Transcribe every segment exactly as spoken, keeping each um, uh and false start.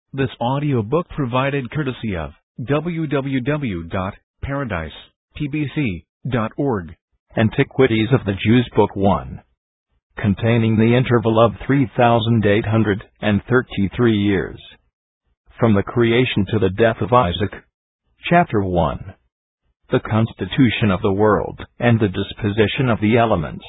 This audiobook provided courtesy of w w w dot paradise t b c dot org. Antiquities of the Jews, Book one, containing the interval of three thousand eight hundred thirty-three years. From the creation to the death of Isaac. Chapter one. The constitution of the world, and the disposition of the elements.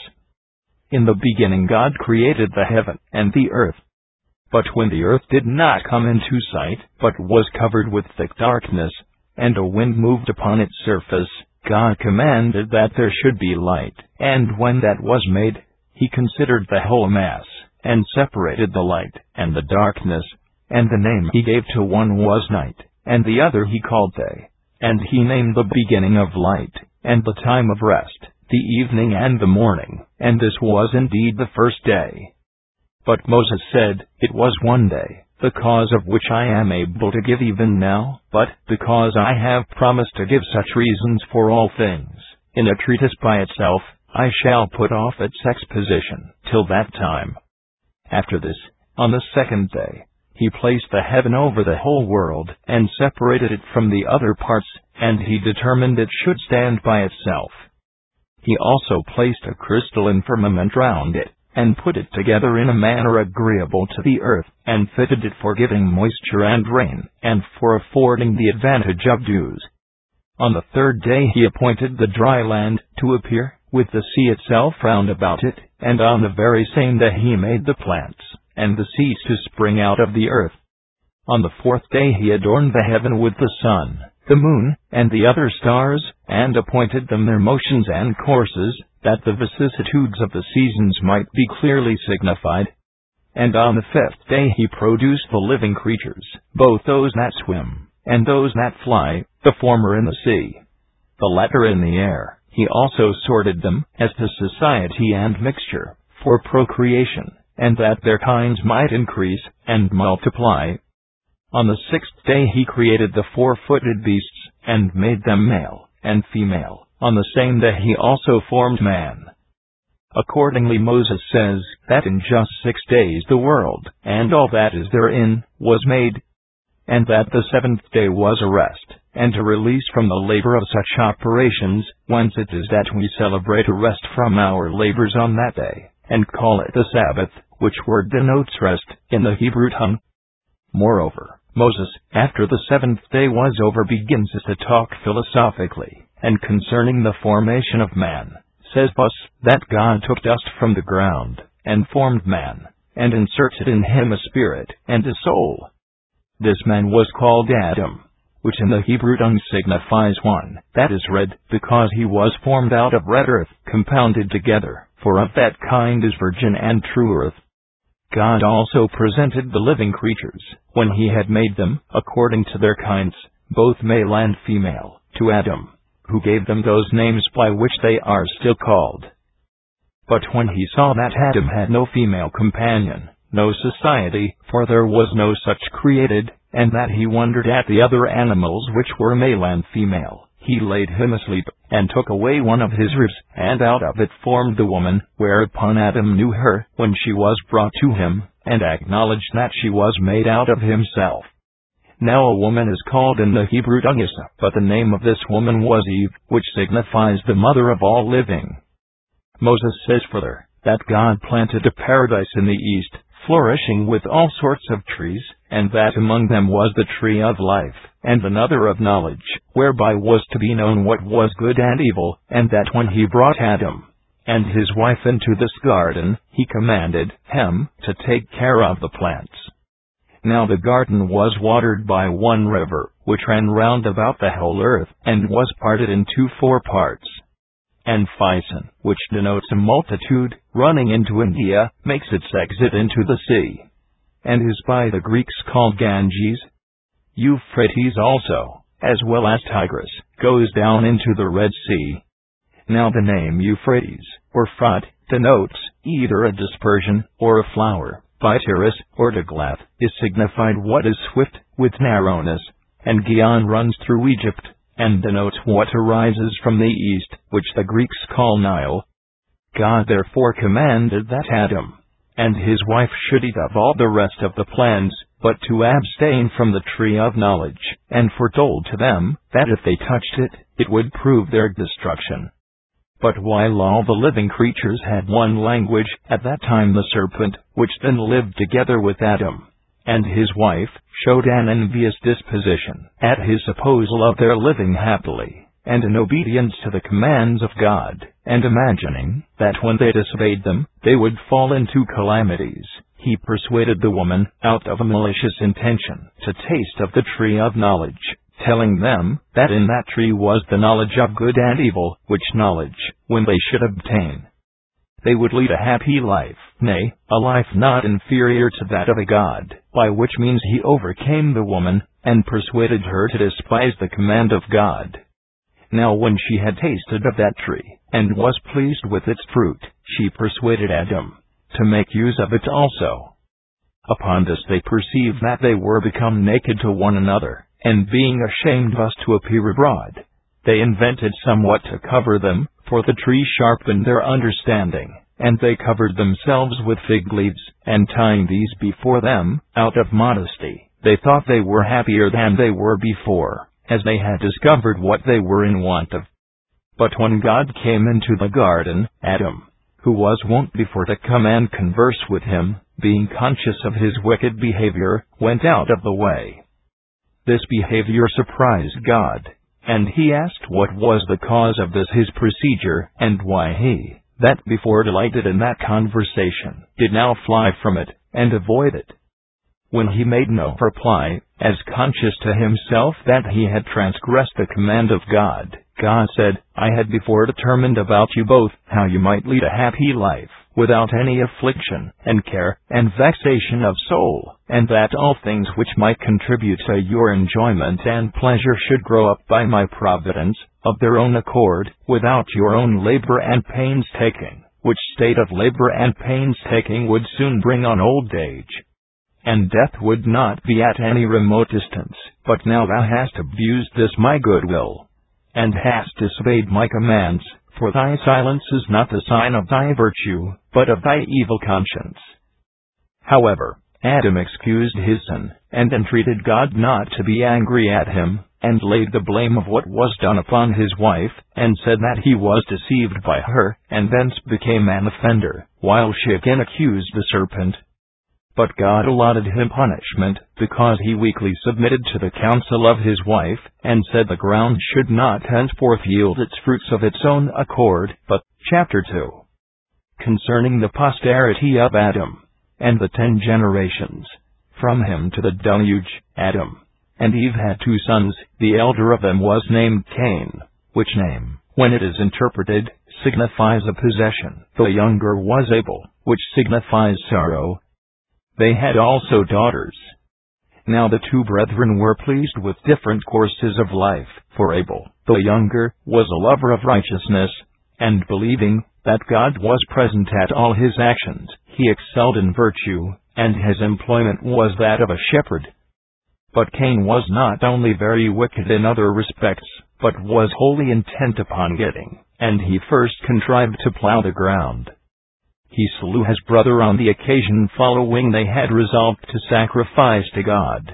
In the beginning God created the heaven and the earth. But when the earth did not come into sight, but was covered with thick darkness, and a wind moved upon its surface, God commanded that there should be light. And when that was made, He considered the whole mass, and separated the light and the darkness. And the name He gave to one was night, and the other He called day. And He named the beginning of light, and the time of rest, the evening and the morning. And this was indeed the first day. But Moses said, It was one day, the cause of which I am able to give even now, but, because I have promised to give such reasons for all things, in a treatise by itself, I shall put off its exposition, till that time. After this, on the second day, He placed the heaven over the whole world, and separated it from the other parts, and He determined it should stand by itself. He also placed a crystalline firmament round it, and put it together in a manner agreeable to the earth, and fitted it for giving moisture and rain, and for affording the advantage of dews. On the third day He appointed the dry land to appear, with the sea itself round about it, and on the very same day He made the plants, and the seeds to spring out of the earth. On the fourth day He adorned the heaven with the sun, the moon, and the other stars, and appointed them their motions and courses, that the vicissitudes of the seasons might be clearly signified. And on the fifth day He produced the living creatures, both those that swim, and those that fly, the former in the sea, the latter in the air. He also sorted them, as to society and mixture, for procreation, and that their kinds might increase, and multiply. On the sixth day He created the four-footed beasts, and made them male and female. On the same day He also formed man. Accordingly Moses says, that in just six days the world, and all that is therein, was made, and that the seventh day was a rest, and a release from the labor of such operations, whence it is that we celebrate a rest from our labors on that day, and call it the Sabbath, which word denotes rest, in the Hebrew tongue. Moreover, Moses, after the seventh day was over, begins to talk philosophically, and concerning the formation of man, says thus, that God took dust from the ground, and formed man, and inserted in him a spirit and a soul. This man was called Adam, which in the Hebrew tongue signifies one that is red, because he was formed out of red earth, compounded together, for of that kind is virgin and true earth. God also presented the living creatures, when He had made them, according to their kinds, both male and female, to Adam, who gave them those names by which they are still called. But when He saw that Adam had no female companion, no society, for there was no such created, and that he wondered at the other animals which were male and female, He laid him asleep, and took away one of his ribs, and out of it formed the woman, whereupon Adam knew her, when she was brought to him, and acknowledged that she was made out of himself. Now a woman is called in the Hebrew tongue Issa, but the name of this woman was Eve, which signifies the mother of all living. Moses says further, that God planted a paradise in the east, flourishing with all sorts of trees, and that among them was the tree of life, and another of knowledge, whereby was to be known what was good and evil, and that when He brought Adam and his wife into this garden, He commanded him to take care of the plants. Now the garden was watered by one river, which ran round about the whole earth, and was parted into four parts. And Phison, which denotes a multitude, running into India, makes its exit into the sea, and is by the Greeks called Ganges. Euphrates also, as well as Tigris, goes down into the Red Sea. Now the name Euphrates, or Frat, denotes either a dispersion, or a flower. By Tiris, or Tiglath, is signified what is swift, with narrowness, and Gihon runs through Egypt, and denotes what arises from the east, which the Greeks call Nile. God therefore commanded that Adam and his wife should eat of all the rest of the plants, but to abstain from the tree of knowledge, and foretold to them that if they touched it, it would prove their destruction. But while all the living creatures had one language, at that time the serpent, which then lived together with Adam and his wife, showed an envious disposition at his proposal of their living happily, and in obedience to the commands of God, and imagining that when they disobeyed them, they would fall into calamities, he persuaded the woman, out of a malicious intention, to taste of the tree of knowledge, telling them that in that tree was the knowledge of good and evil, which knowledge, when they should obtain, they would lead a happy life, nay, a life not inferior to that of a god, by which means he overcame the woman, and persuaded her to despise the command of God. Now when she had tasted of that tree, and was pleased with its fruit, she persuaded Adam to make use of it also. Upon this they perceived that they were become naked to one another, and being ashamed thus to appear abroad, they invented somewhat to cover them, for the tree sharpened their understanding, and they covered themselves with fig leaves, and tying these before them, out of modesty, they thought they were happier than they were before, as they had discovered what they were in want of. But when God came into the garden, Adam, who was wont before to come and converse with him, being conscious of his wicked behavior, went out of the way. This behavior surprised God, and he asked what was the cause of this his procedure, and why he, that before delighted in that conversation, did now fly from it, and avoid it. When he made no reply, as conscious to himself that he had transgressed the command of God, God said, I had before determined about you both how you might lead a happy life, without any affliction, and care, and vexation of soul, and that all things which might contribute to your enjoyment and pleasure should grow up by my providence, of their own accord, without your own labor and painstaking, which state of labor and painstaking would soon bring on old age. And death would not be at any remote distance, but now thou hast abused this my goodwill, and hast disobeyed my commands, for thy silence is not the sign of thy virtue, but of thy evil conscience. However, Adam excused his sin, and entreated God not to be angry at him, and laid the blame of what was done upon his wife, and said that he was deceived by her, and thence became an offender, while she again accused the serpent. But God allotted him punishment, because he weakly submitted to the counsel of his wife, and said the ground should not henceforth yield its fruits of its own accord. But, chapter two. Concerning the posterity of Adam, and the ten generations, from him to the deluge, Adam and Eve had two sons, the elder of them was named Cain, which name, when it is interpreted, signifies a possession. The younger was Abel, which signifies sorrow. They had also daughters. Now the two brethren were pleased with different courses of life, for Abel, the younger, was a lover of righteousness, and believing that God was present at all his actions, he excelled in virtue, and his employment was that of a shepherd. But Cain was not only very wicked in other respects, but was wholly intent upon getting, and he first contrived to plow the ground. He slew his brother on the occasion following they had resolved to sacrifice to God.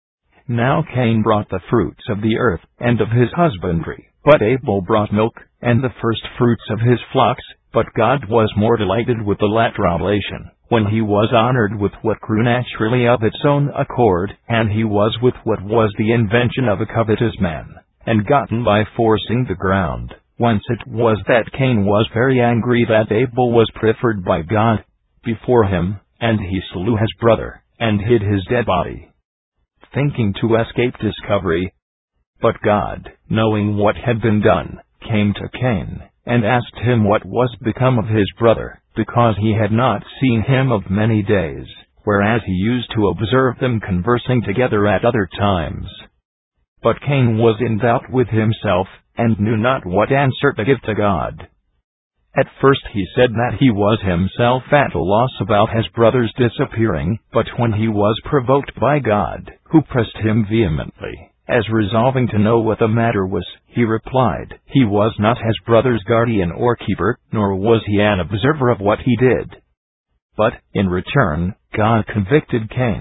Now Cain brought the fruits of the earth, and of his husbandry, but Abel brought milk, and the first fruits of his flocks, but God was more delighted with the latter oblation, when he was honored with what grew naturally of its own accord, and he was with what was the invention of a covetous man, and gotten by forcing the ground. Whence it was that Cain was very angry that Abel was preferred by God before him, and he slew his brother, and hid his dead body, thinking to escape discovery. But God, knowing what had been done, came to Cain, and asked him what was become of his brother, because he had not seen him of many days, whereas he used to observe them conversing together at other times. But Cain was in doubt with himself, and knew not what answer to give to God. At first he said that he was himself at a loss about his brother's disappearing, but when he was provoked by God, who pressed him vehemently, as resolving to know what the matter was, he replied, he was not his brother's guardian or keeper, nor was he an observer of what he did. But, in return, God convicted Cain,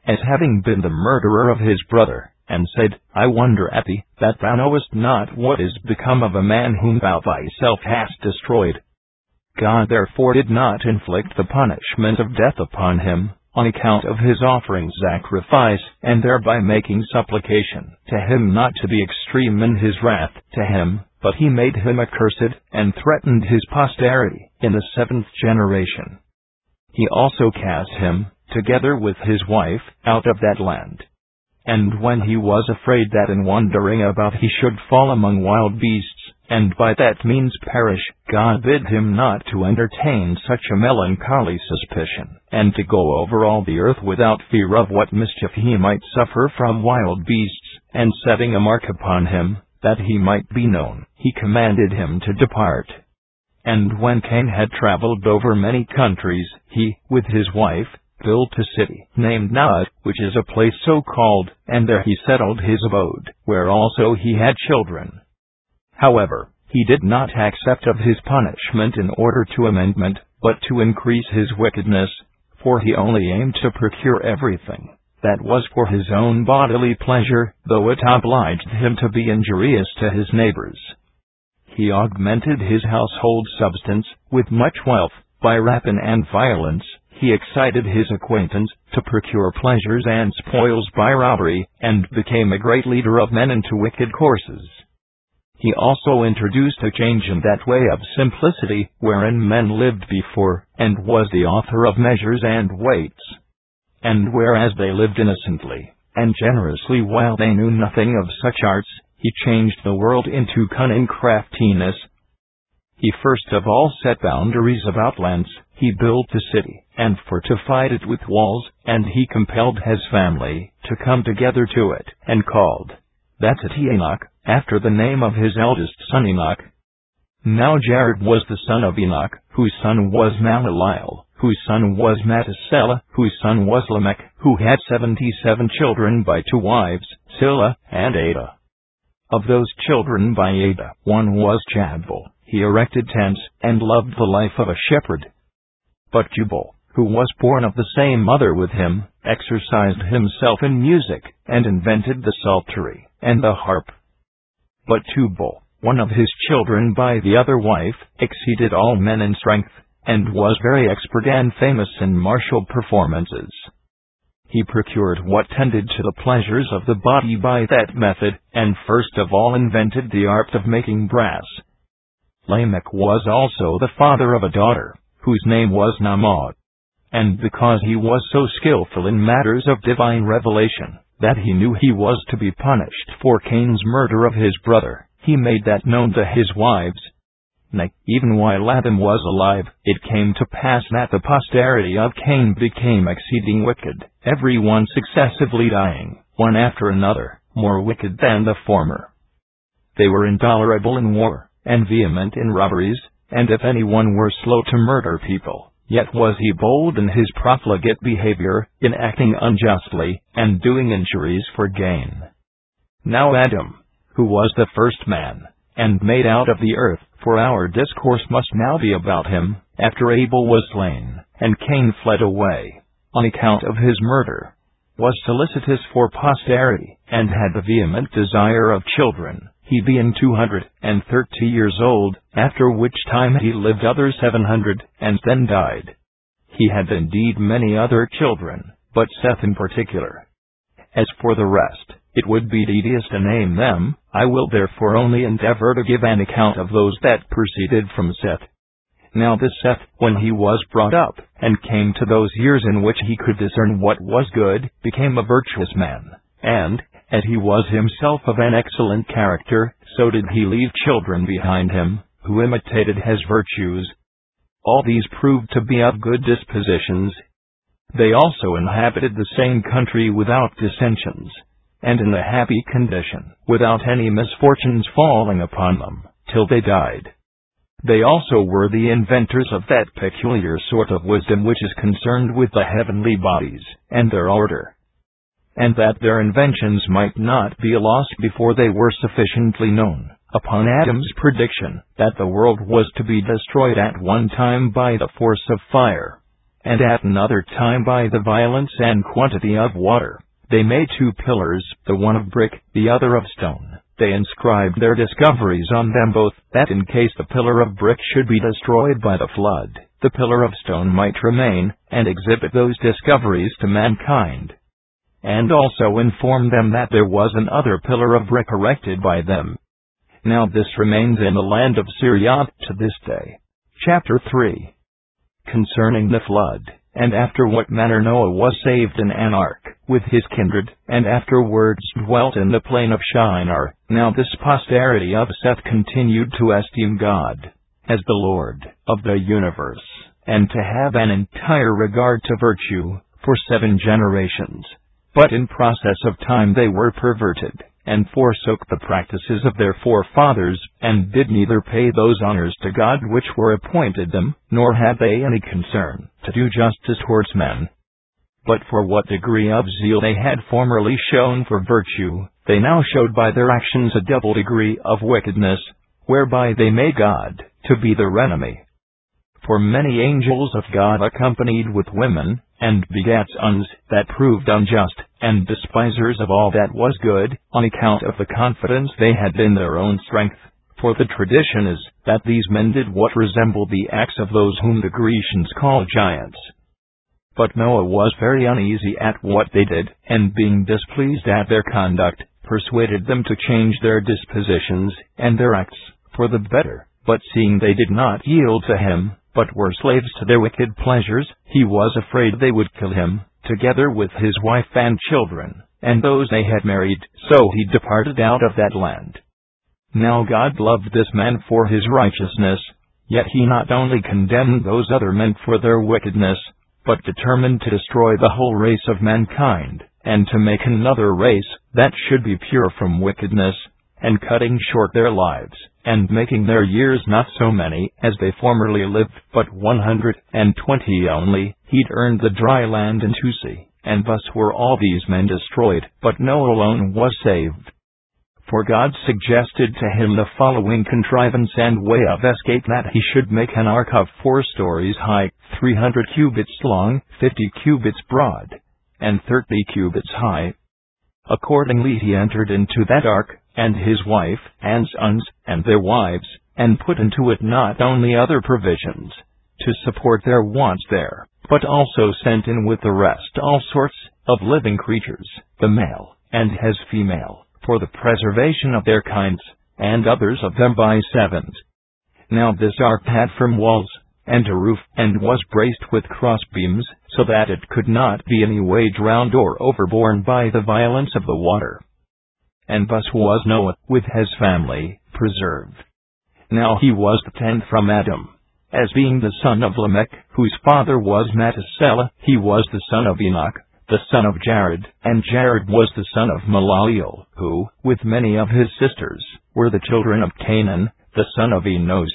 as having been the murderer of his brother, and said, I wonder at thee, that thou knowest not what is become of a man whom thou thyself hast destroyed. God therefore did not inflict the punishment of death upon him, on account of his offering sacrifice, and thereby making supplication to him not to be extreme in his wrath to him, but he made him accursed, and threatened his posterity in the seventh generation. He also cast him, together with his wife, out of that land. And when he was afraid that in wandering about he should fall among wild beasts, and by that means perish, God bid him not to entertain such a melancholy suspicion, and to go over all the earth without fear of what mischief he might suffer from wild beasts, and setting a mark upon him, that he might be known, he commanded him to depart. And when Cain had traveled over many countries, he, with his wife, built a city named Nod, which is a place so called, and there he settled his abode, where also he had children. However, he did not accept of his punishment in order to amendment, but to increase his wickedness, for he only aimed to procure everything that was for his own bodily pleasure, though it obliged him to be injurious to his neighbors. He augmented his household substance with much wealth, by rapine and violence. He excited his acquaintance to procure pleasures and spoils by robbery, and became a great leader of men into wicked courses. He also introduced a change in that way of simplicity wherein men lived before, and was the author of measures and weights. And whereas they lived innocently and generously while they knew nothing of such arts, he changed the world into cunning craftiness. He first of all set boundaries about lands. He built a city, and fortified it with walls, and he compelled his family to come together to it, and called that city Enoch, after the name of his eldest son Enoch. Now Jared was the son of Enoch, whose son was Mahalalel, whose son was Methuselah, whose son was Lamech, who had seventy-seven children by two wives, Zillah and Adah. Of those children by Adah, one was Jabal. He erected tents, and loved the life of a shepherd. But Jubal, who was born of the same mother with him, exercised himself in music, and invented the psaltery and the harp. But Tubal, one of his children by the other wife, exceeded all men in strength, and was very expert and famous in martial performances. He procured what tended to the pleasures of the body by that method, and first of all invented the art of making brass. Lamech was also the father of a daughter, whose name was Naamah. And because he was so skillful in matters of divine revelation, that he knew he was to be punished for Cain's murder of his brother, he made that known to his wives. Nay, even while Adam was alive, it came to pass that the posterity of Cain became exceeding wicked, every one successively dying, one after another, more wicked than the former. They were intolerable in war, and vehement in robberies, and if any one were slow to murder people, yet was he bold in his profligate behavior, in acting unjustly, and doing injuries for gain. Now Adam, who was the first man, and made out of the earth, for our discourse must now be about him, after Abel was slain, and Cain fled away, on account of his murder, was solicitous for posterity, and had the vehement desire of children, he being two hundred and thirty years old, after which time he lived other seven hundred, and then died. He had indeed many other children, but Seth in particular. As for the rest, it would be tedious to name them. I will therefore only endeavor to give an account of those that proceeded from Seth. Now this Seth, when he was brought up, and came to those years in which he could discern what was good, became a virtuous man, and, as he was himself of an excellent character, so did he leave children behind him, who imitated his virtues. All these proved to be of good dispositions. They also inhabited the same country without dissensions, and in a happy condition, without any misfortunes falling upon them, till they died. They also were the inventors of that peculiar sort of wisdom which is concerned with the heavenly bodies, and their order, and that their inventions might not be lost before they were sufficiently known, upon Adam's prediction that the world was to be destroyed at one time by the force of fire. and at another time by the violence and quantity of water. They made two pillars, the one of brick, the other of stone. They inscribed their discoveries on them both, that in case the pillar of brick should be destroyed by the flood, the pillar of stone might remain, and exhibit those discoveries to mankind. And also informed them that there was another pillar of brick erected by them. Now this remains in the land of Syria to this day. Chapter three. Concerning the flood, and after what manner Noah was saved in an ark, with his kindred, and afterwards dwelt in the plain of Shinar. Now this posterity of Seth continued to esteem God as the Lord of the universe, and to have an entire regard to virtue, for seven generations. But in process of time they were perverted, and forsook the practices of their forefathers, and did neither pay those honors to God which were appointed them, nor had they any concern to do justice towards men. But for what degree of zeal they had formerly shown for virtue, they now showed by their actions a double degree of wickedness, whereby they made God to be their enemy. For many angels of God accompanied with women, and begat sons, that proved unjust, and despisers of all that was good, on account of the confidence they had in their own strength. For the tradition is, that these men did what resembled the acts of those whom the Grecians call giants. But Noah was very uneasy at what they did, and being displeased at their conduct, persuaded them to change their dispositions, and their acts, for the better. But seeing they did not yield to him, but were slaves to their wicked pleasures, he was afraid they would kill him, together with his wife and children, and those they had married, so he departed out of that land. Now God loved this man for his righteousness, yet he not only condemned those other men for their wickedness, but determined to destroy the whole race of mankind, and to make another race, that should be pure from wickedness, and cutting short their lives, and making their years not so many as they formerly lived, but one hundred and twenty only, he'd earned the dry land into sea, and thus were all these men destroyed, but Noah alone was saved. For God suggested to him the following contrivance and way of escape, that he should make an ark of four stories high, three hundred cubits long, fifty cubits broad, and thirty cubits high. Accordingly he entered into that ark, and his wife, and sons, and their wives, and put into it not only other provisions, to support their wants there, but also sent in with the rest all sorts of living creatures, the male, and his female, for the preservation of their kinds, and others of them by sevens. Now this ark had from walls, and a roof, and was braced with crossbeams, so that it could not be any way drowned or overborne by the violence of the water. And thus was Noah, with his family, preserved. Now he was the tenth from Adam. As being the son of Lamech, whose father was Methuselah, he was the son of Enoch, the son of Jared, and Jared was the son of Malaliel, who, with many of his sisters, were the children of Canaan, the son of Enos.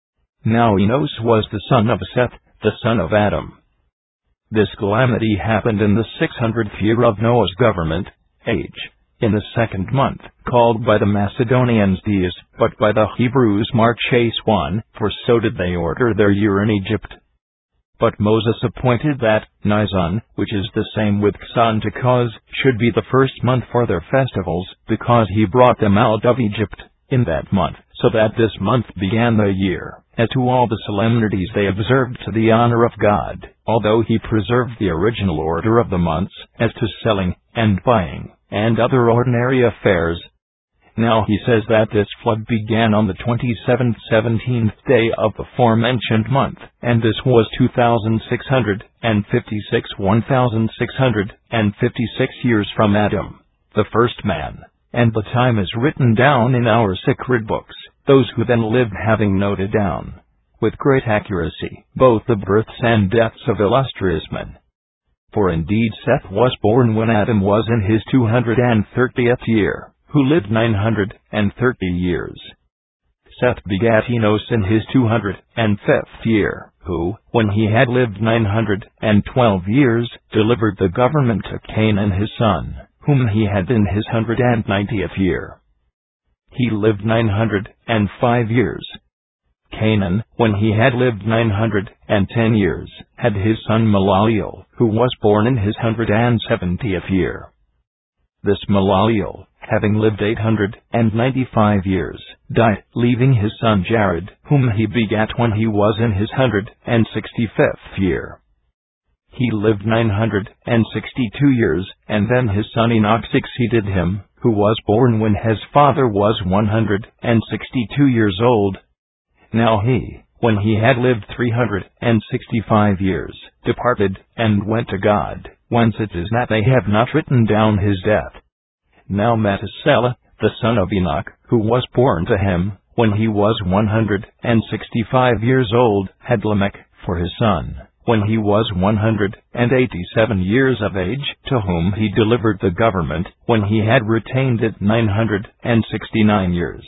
Now Enos was the son of Seth, the son of Adam. This calamity happened in the six hundredth year of Noah's government, age, in the second month, called by the Macedonians Dies, but by the Hebrews Marcheswan, for so did they order their year in Egypt. But Moses appointed that Nisan, which is the same with Xanticos, should be the first month for their festivals, because he brought them out of Egypt in that month, so that this month began the year. As to all the solemnities they observed to the honor of God, although he preserved the original order of the months, as to selling, and buying, and other ordinary affairs. Now he says that this flood began on the twenty-seventh seventeenth day of the forementioned month, and this was two thousand six hundred and fifty-six one thousand six hundred and fifty-six years from Adam, the first man, and the time is written down in our sacred books, those who then lived having noted down, with great accuracy, both the births and deaths of illustrious men. For indeed Seth was born when Adam was in his two hundred and thirtieth year, who lived nine hundred and thirty years. Seth begat Enos in his two hundred and fifth year, who, when he had lived nine hundred and twelve years, delivered the government to Canaan his son, whom he had in his hundred and ninetieth year. He lived nine hundred and five years. Canaan, when he had lived nine hundred and ten years, had his son Malaliel, who was born in his hundred and seventieth year. This Malaliel, having lived eight hundred and ninety-five years, died, leaving his son Jared, whom he begat when he was in his hundred and sixty-fifth year. He lived nine hundred and sixty-two years, and then his son Enoch succeeded him, who was born when his father was one hundred and sixty-two years old. Now he, when he had lived three hundred and sixty-five years, departed, and went to God, whence it is that they have not written down his death. Now Methuselah, the son of Enoch, who was born to him, when he was one hundred and sixty-five years old, had Lamech for his son, when he was one hundred and eighty-seven years of age, to whom he delivered the government, when he had retained it nine hundred and sixty-nine years.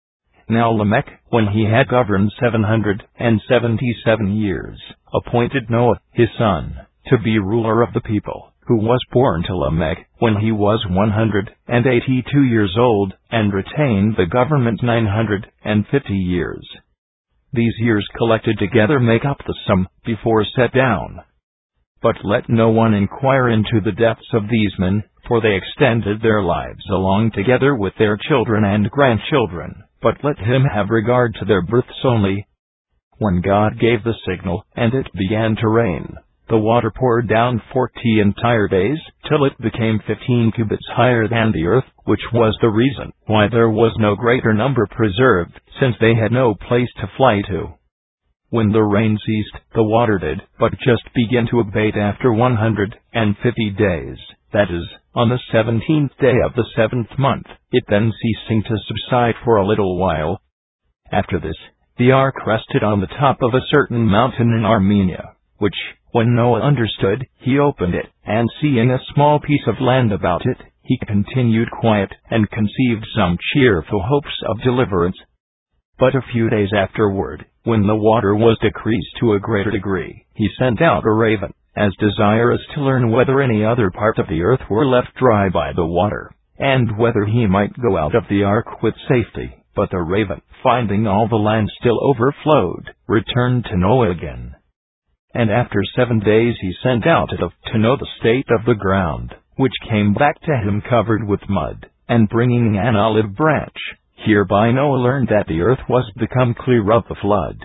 Now Lamech, when he had governed seven hundred and seventy-seven years, appointed Noah, his son, to be ruler of the people, who was born to Lamech, when he was one hundred and eighty-two years old, and retained the government nine hundred and fifty years. These years collected together make up the sum, before set down. But let no one inquire into the depths of these men, for they extended their lives along together with their children and grandchildren, but let him have regard to their births only. When God gave the signal, and it began to rain, the water poured down forty entire days, till it became fifteen cubits higher than the earth, which was the reason why there was no greater number preserved, since they had no place to fly to. When the rain ceased, the water did but just begin to abate after one hundred and fifty days, that is, on the seventeenth day of the seventh month, it then ceasing to subside for a little while. After this, the ark rested on the top of a certain mountain in Armenia, which, when Noah understood, he opened it, and seeing a small piece of land about it, he continued quiet, and conceived some cheerful hopes of deliverance. But a few days afterward, when the water was decreased to a greater degree, he sent out a raven, as desirous to learn whether any other part of the earth were left dry by the water, and whether he might go out of the ark with safety. But the raven, finding all the land still overflowed, returned to Noah again. And after seven days he sent out to know the state of the ground, which came back to him covered with mud, and bringing an olive branch. Hereby Noah learned that the earth was become clear of the flood.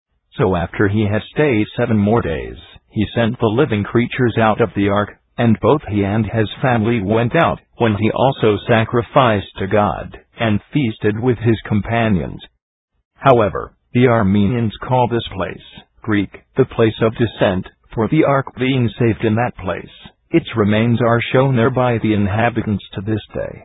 So after he had stayed seven more days, he sent the living creatures out of the ark, and both he and his family went out, when he also sacrificed to God, and feasted with his companions. However, the Armenians call this place, Greek, the place of descent, for the ark being saved in that place, its remains are shown there by the inhabitants to this day.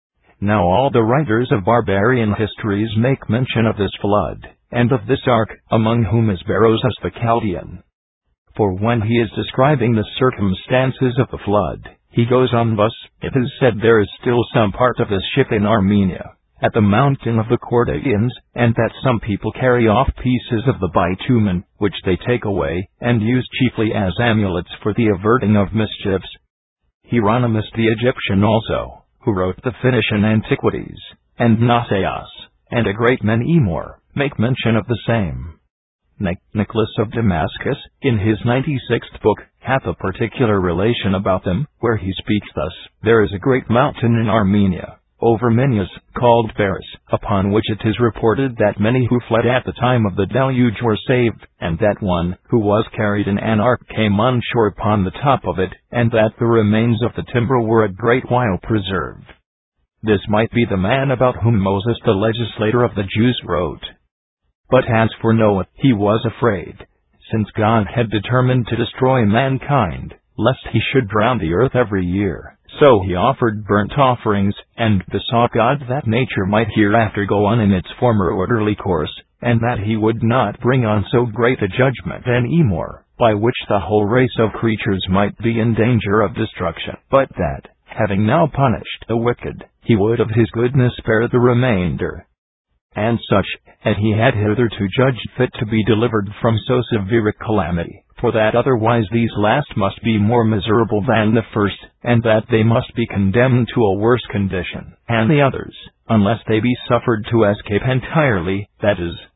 Now all the writers of barbarian histories make mention of this flood, and of this ark, among whom is Berosus the Chaldean. For when he is describing the circumstances of the flood, he goes on thus: it is said there is still some part of this ship in Armenia, at the mountain of the Cordaians, and that some people carry off pieces of the bitumen, which they take away, and use chiefly as amulets for the averting of mischiefs. Hieronymus the Egyptian also, who wrote the Phoenician Antiquities, and Nosaios, and a great many more, make mention of the same. Nicholas of Damascus, in his ninety-sixth book, hath a particular relation about them, where he speaks thus: there is a great mountain in Armenia, over Menus, called Paris, upon which it is reported that many who fled at the time of the deluge were saved, and that one, who was carried in an ark, came on shore upon the top of it, and that the remains of the timber were a great while preserved. This might be the man about whom Moses the legislator of the Jews wrote. But as for Noah, he was afraid, since God had determined to destroy mankind, lest he should drown the earth every year. So he offered burnt offerings, and besought God that nature might hereafter go on in its former orderly course, and that he would not bring on so great a judgment any more, by which the whole race of creatures might be in danger of destruction, but that, having now punished the wicked, he would of his goodness spare the remainder. And such, as he had hitherto judged fit to be delivered from so severe a calamity, for that otherwise these last must be more miserable than the first, and that they must be condemned to a worse condition, and the others, unless they be suffered to escape entirely, that is,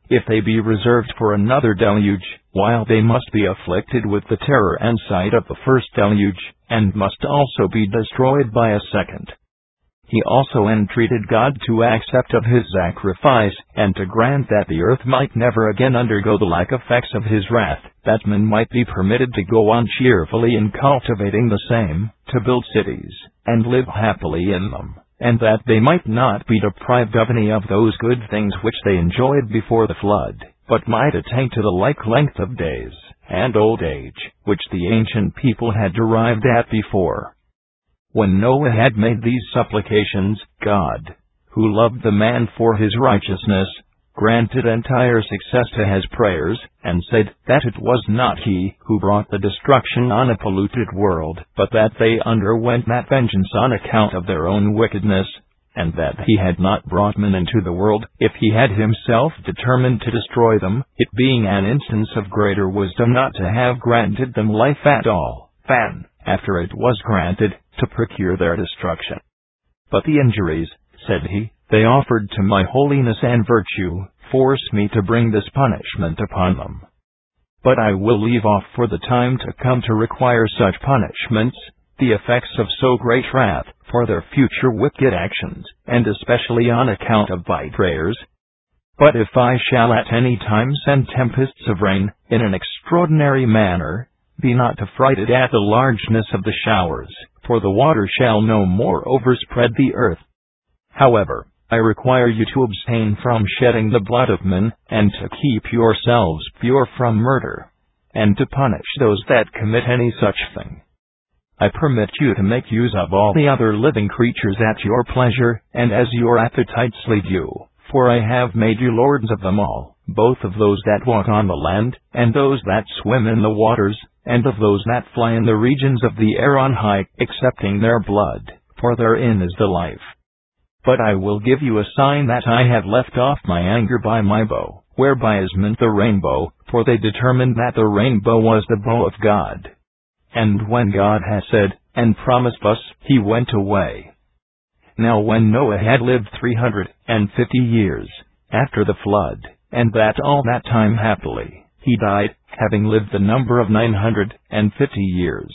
if they be reserved for another deluge, while they must be afflicted with the terror and sight of the first deluge, and must also be destroyed by a second. He also entreated God to accept of his sacrifice, and to grant that the earth might never again undergo the like effects of his wrath, that men might be permitted to go on cheerfully in cultivating the same, to build cities, and live happily in them, and that they might not be deprived of any of those good things which they enjoyed before the flood, but might attain to the like length of days, and old age, which the ancient people had arrived at before. When Noah had made these supplications, God, who loved the man for his righteousness, granted entire success to his prayers, and said that it was not he who brought the destruction on a polluted world, but that they underwent that vengeance on account of their own wickedness, and that he had not brought men into the world if he had himself determined to destroy them, it being an instance of greater wisdom not to have granted them life at all, than, after it was granted, to procure their destruction. But the injuries, said he, they offered to my holiness and virtue, force me to bring this punishment upon them. But I will leave off for the time to come to require such punishments, the effects of so great wrath, for their future wicked actions, and especially on account of thy prayers. But if I shall at any time send tempests of rain, in an extraordinary manner, be not affrighted at the largeness of the showers, for the water shall no more overspread the earth. However, I require you to abstain from shedding the blood of men, and to keep yourselves pure from murder, and to punish those that commit any such thing. I permit you to make use of all the other living creatures at your pleasure, and as your appetites lead you, for I have made you lords of them all, both of those that walk on the land, and those that swim in the waters, and of those that fly in the regions of the air on high, accepting their blood, for therein is the life. But I will give you a sign that I have left off my anger by my bow, whereby is meant the rainbow, for they determined that the rainbow was the bow of God. And when God had said, and promised us, he went away. Now when Noah had lived three hundred and fifty years, after the flood, and that all that time happily, he died, having lived the number of nine hundred and fifty years.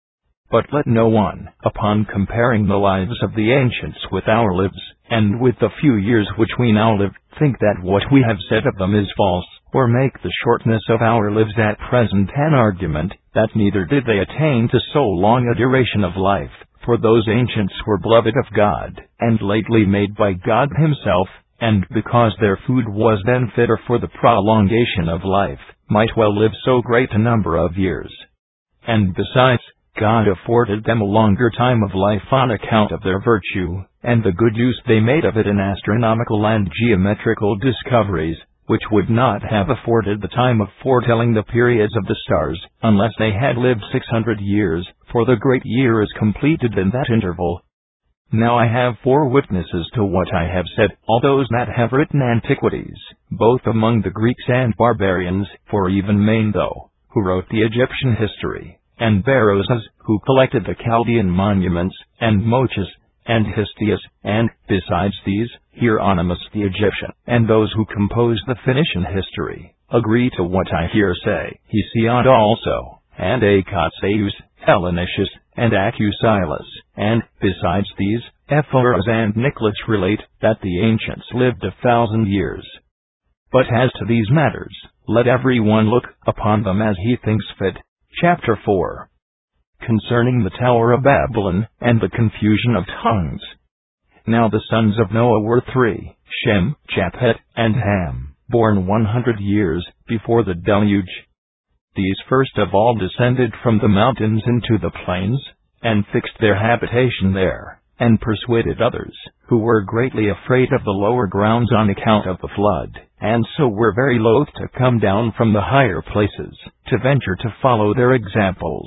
But let no one, upon comparing the lives of the ancients with our lives, and with the few years which we now live, think that what we have said of them is false, or make the shortness of our lives at present an argument, that neither did they attain to so long a duration of life, for those ancients were beloved of God, and lately made by God himself, and because their food was then fitter for the prolongation of life, might well live so great a number of years. And besides, God afforded them a longer time of life on account of their virtue, and the good use they made of it in astronomical and geometrical discoveries, which would not have afforded the time of foretelling the periods of the stars, unless they had lived six hundred years, for the great year is completed in that interval. Now I have four witnesses to what I have said, all those that have written antiquities, both among the Greeks and barbarians, for even Manetho, who wrote the Egyptian history, and Berosus, who collected the Chaldean monuments, and Mochus, and Histius, and, besides these, Hieronymus the Egyptian, and those who composed the Phoenician history, agree to what I here say. Hesiod also, and Acotsaeus, Hellenicius, and Acusilus, and, besides these, Ephorus and Nicholas relate that the ancients lived a thousand years. But as to these matters, let every one look upon them as he thinks fit. Chapter four. Concerning the Tower of Babylon, and the confusion of tongues. Now the sons of Noah were three, Shem, Japheth, and Ham, born one hundred years before the deluge. These first of all descended from the mountains into the plains, and fixed their habitation there, and persuaded others, who were greatly afraid of the lower grounds on account of the flood, and so were very loath to come down from the higher places, to venture to follow their examples.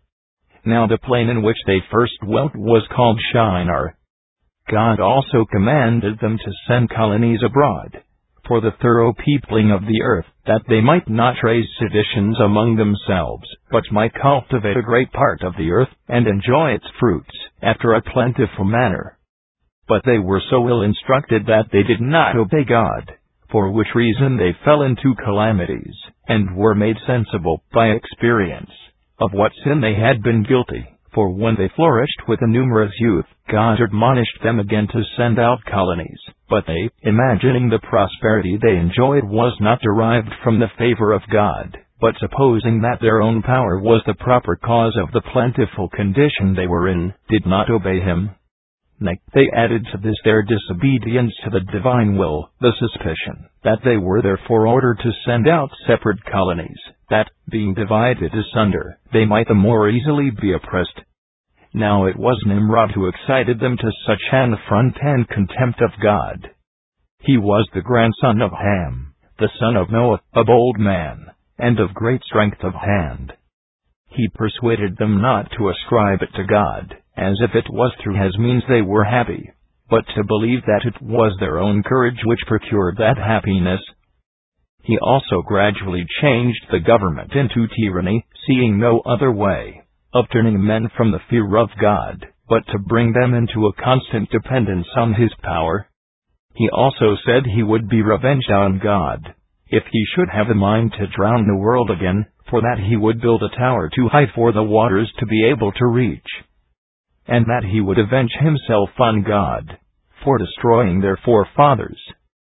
Now the plain in which they first dwelt was called Shinar. God also commanded them to send colonies abroad, for the thorough peopling of the earth, that they might not raise seditions among themselves, but might cultivate a great part of the earth, and enjoy its fruits, after a plentiful manner. But they were so ill instructed that they did not obey God, for which reason they fell into calamities, and were made sensible by experience of what sin they had been guilty. For when they flourished with a numerous youth, God admonished them again to send out colonies. But they, imagining the prosperity they enjoyed was not derived from the favor of God, but supposing that their own power was the proper cause of the plentiful condition they were in, did not obey him. Nay, they added to this their disobedience to the divine will, the suspicion that they were therefore ordered to send out separate colonies, that, being divided asunder, they might the more easily be oppressed. Now it was Nimrod who excited them to such an affront and contempt of God. He was the grandson of Ham, the son of Noah, a bold man, and of great strength of hand. He persuaded them not to ascribe it to God, as if it was through his means they were happy, but to believe that it was their own courage which procured that happiness. He also gradually changed the government into tyranny, seeing no other way of turning men from the fear of God, but to bring them into a constant dependence on his power. He also said he would be revenged on God, if he should have a mind to drown the world again, for that he would build a tower too high for the waters to be able to reach, and that he would avenge himself on God for destroying their forefathers.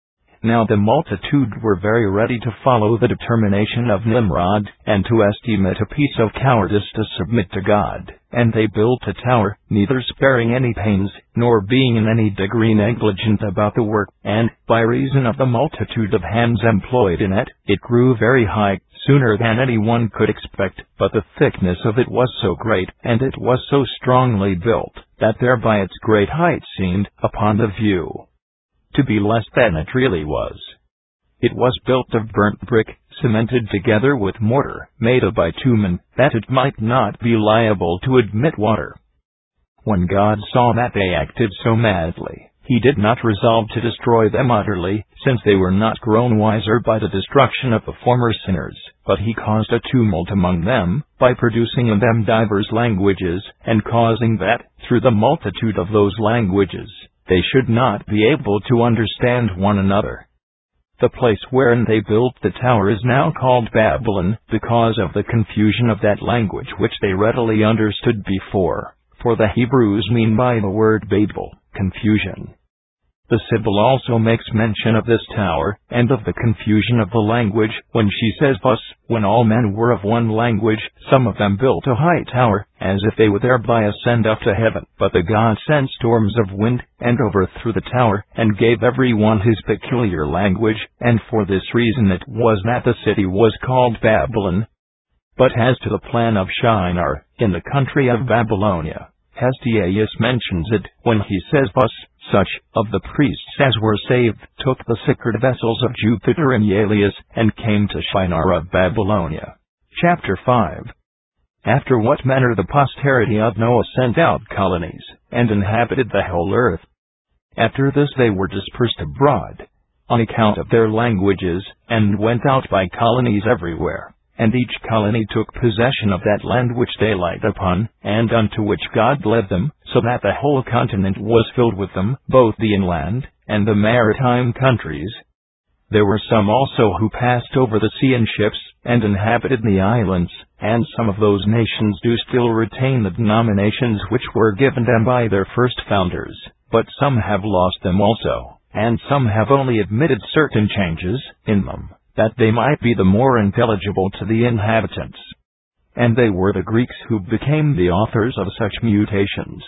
Now the multitude were very ready to follow the determination of Nimrod, and to estimate a piece of cowardice to submit to God, and they built a tower, neither sparing any pains, nor being in any degree negligent about the work, and, by reason of the multitude of hands employed in it, it grew very high, sooner than any one could expect, but the thickness of it was so great, and it was so strongly built, that thereby its great height seemed, upon the view, to be less than it really was. It was built of burnt brick, cemented together with mortar, made of bitumen, that it might not be liable to admit water. When God saw that they acted so madly, he did not resolve to destroy them utterly, since they were not grown wiser by the destruction of the former sinners, but he caused a tumult among them, by producing in them divers languages, and causing that, through the multitude of those languages, they should not be able to understand one another. The place wherein they built the tower is now called Babylon, because of the confusion of that language which they readily understood before, for the Hebrews mean by the word Babel, confusion. The Sibyl also makes mention of this tower, and of the confusion of the language, when she says thus, when all men were of one language, some of them built a high tower, as if they would thereby ascend up to heaven. But the God sent storms of wind, and overthrew the tower, and gave every one his peculiar language, and for this reason it was that the city was called Babylon. But as to the plan of Shinar, in the country of Babylonia, Hestiaeus mentions it, when he says thus, such of the priests as were saved took the sacred vessels of Jupiter and Aeolus, and came to Shinar of Babylonia. Chapter five. After what manner the posterity of Noah sent out colonies, and inhabited the whole earth. After this they were dispersed abroad, on account of their languages, and went out by colonies everywhere. And each colony took possession of that land which they light upon, and unto which God led them, so that the whole continent was filled with them, both the inland, and the maritime countries. There were some also who passed over the sea in ships, and inhabited the islands, and some of those nations do still retain the denominations which were given them by their first founders, but some have lost them also, and some have only admitted certain changes in them, that they might be the more intelligible to the inhabitants. And they were the Greeks who became the authors of such mutations.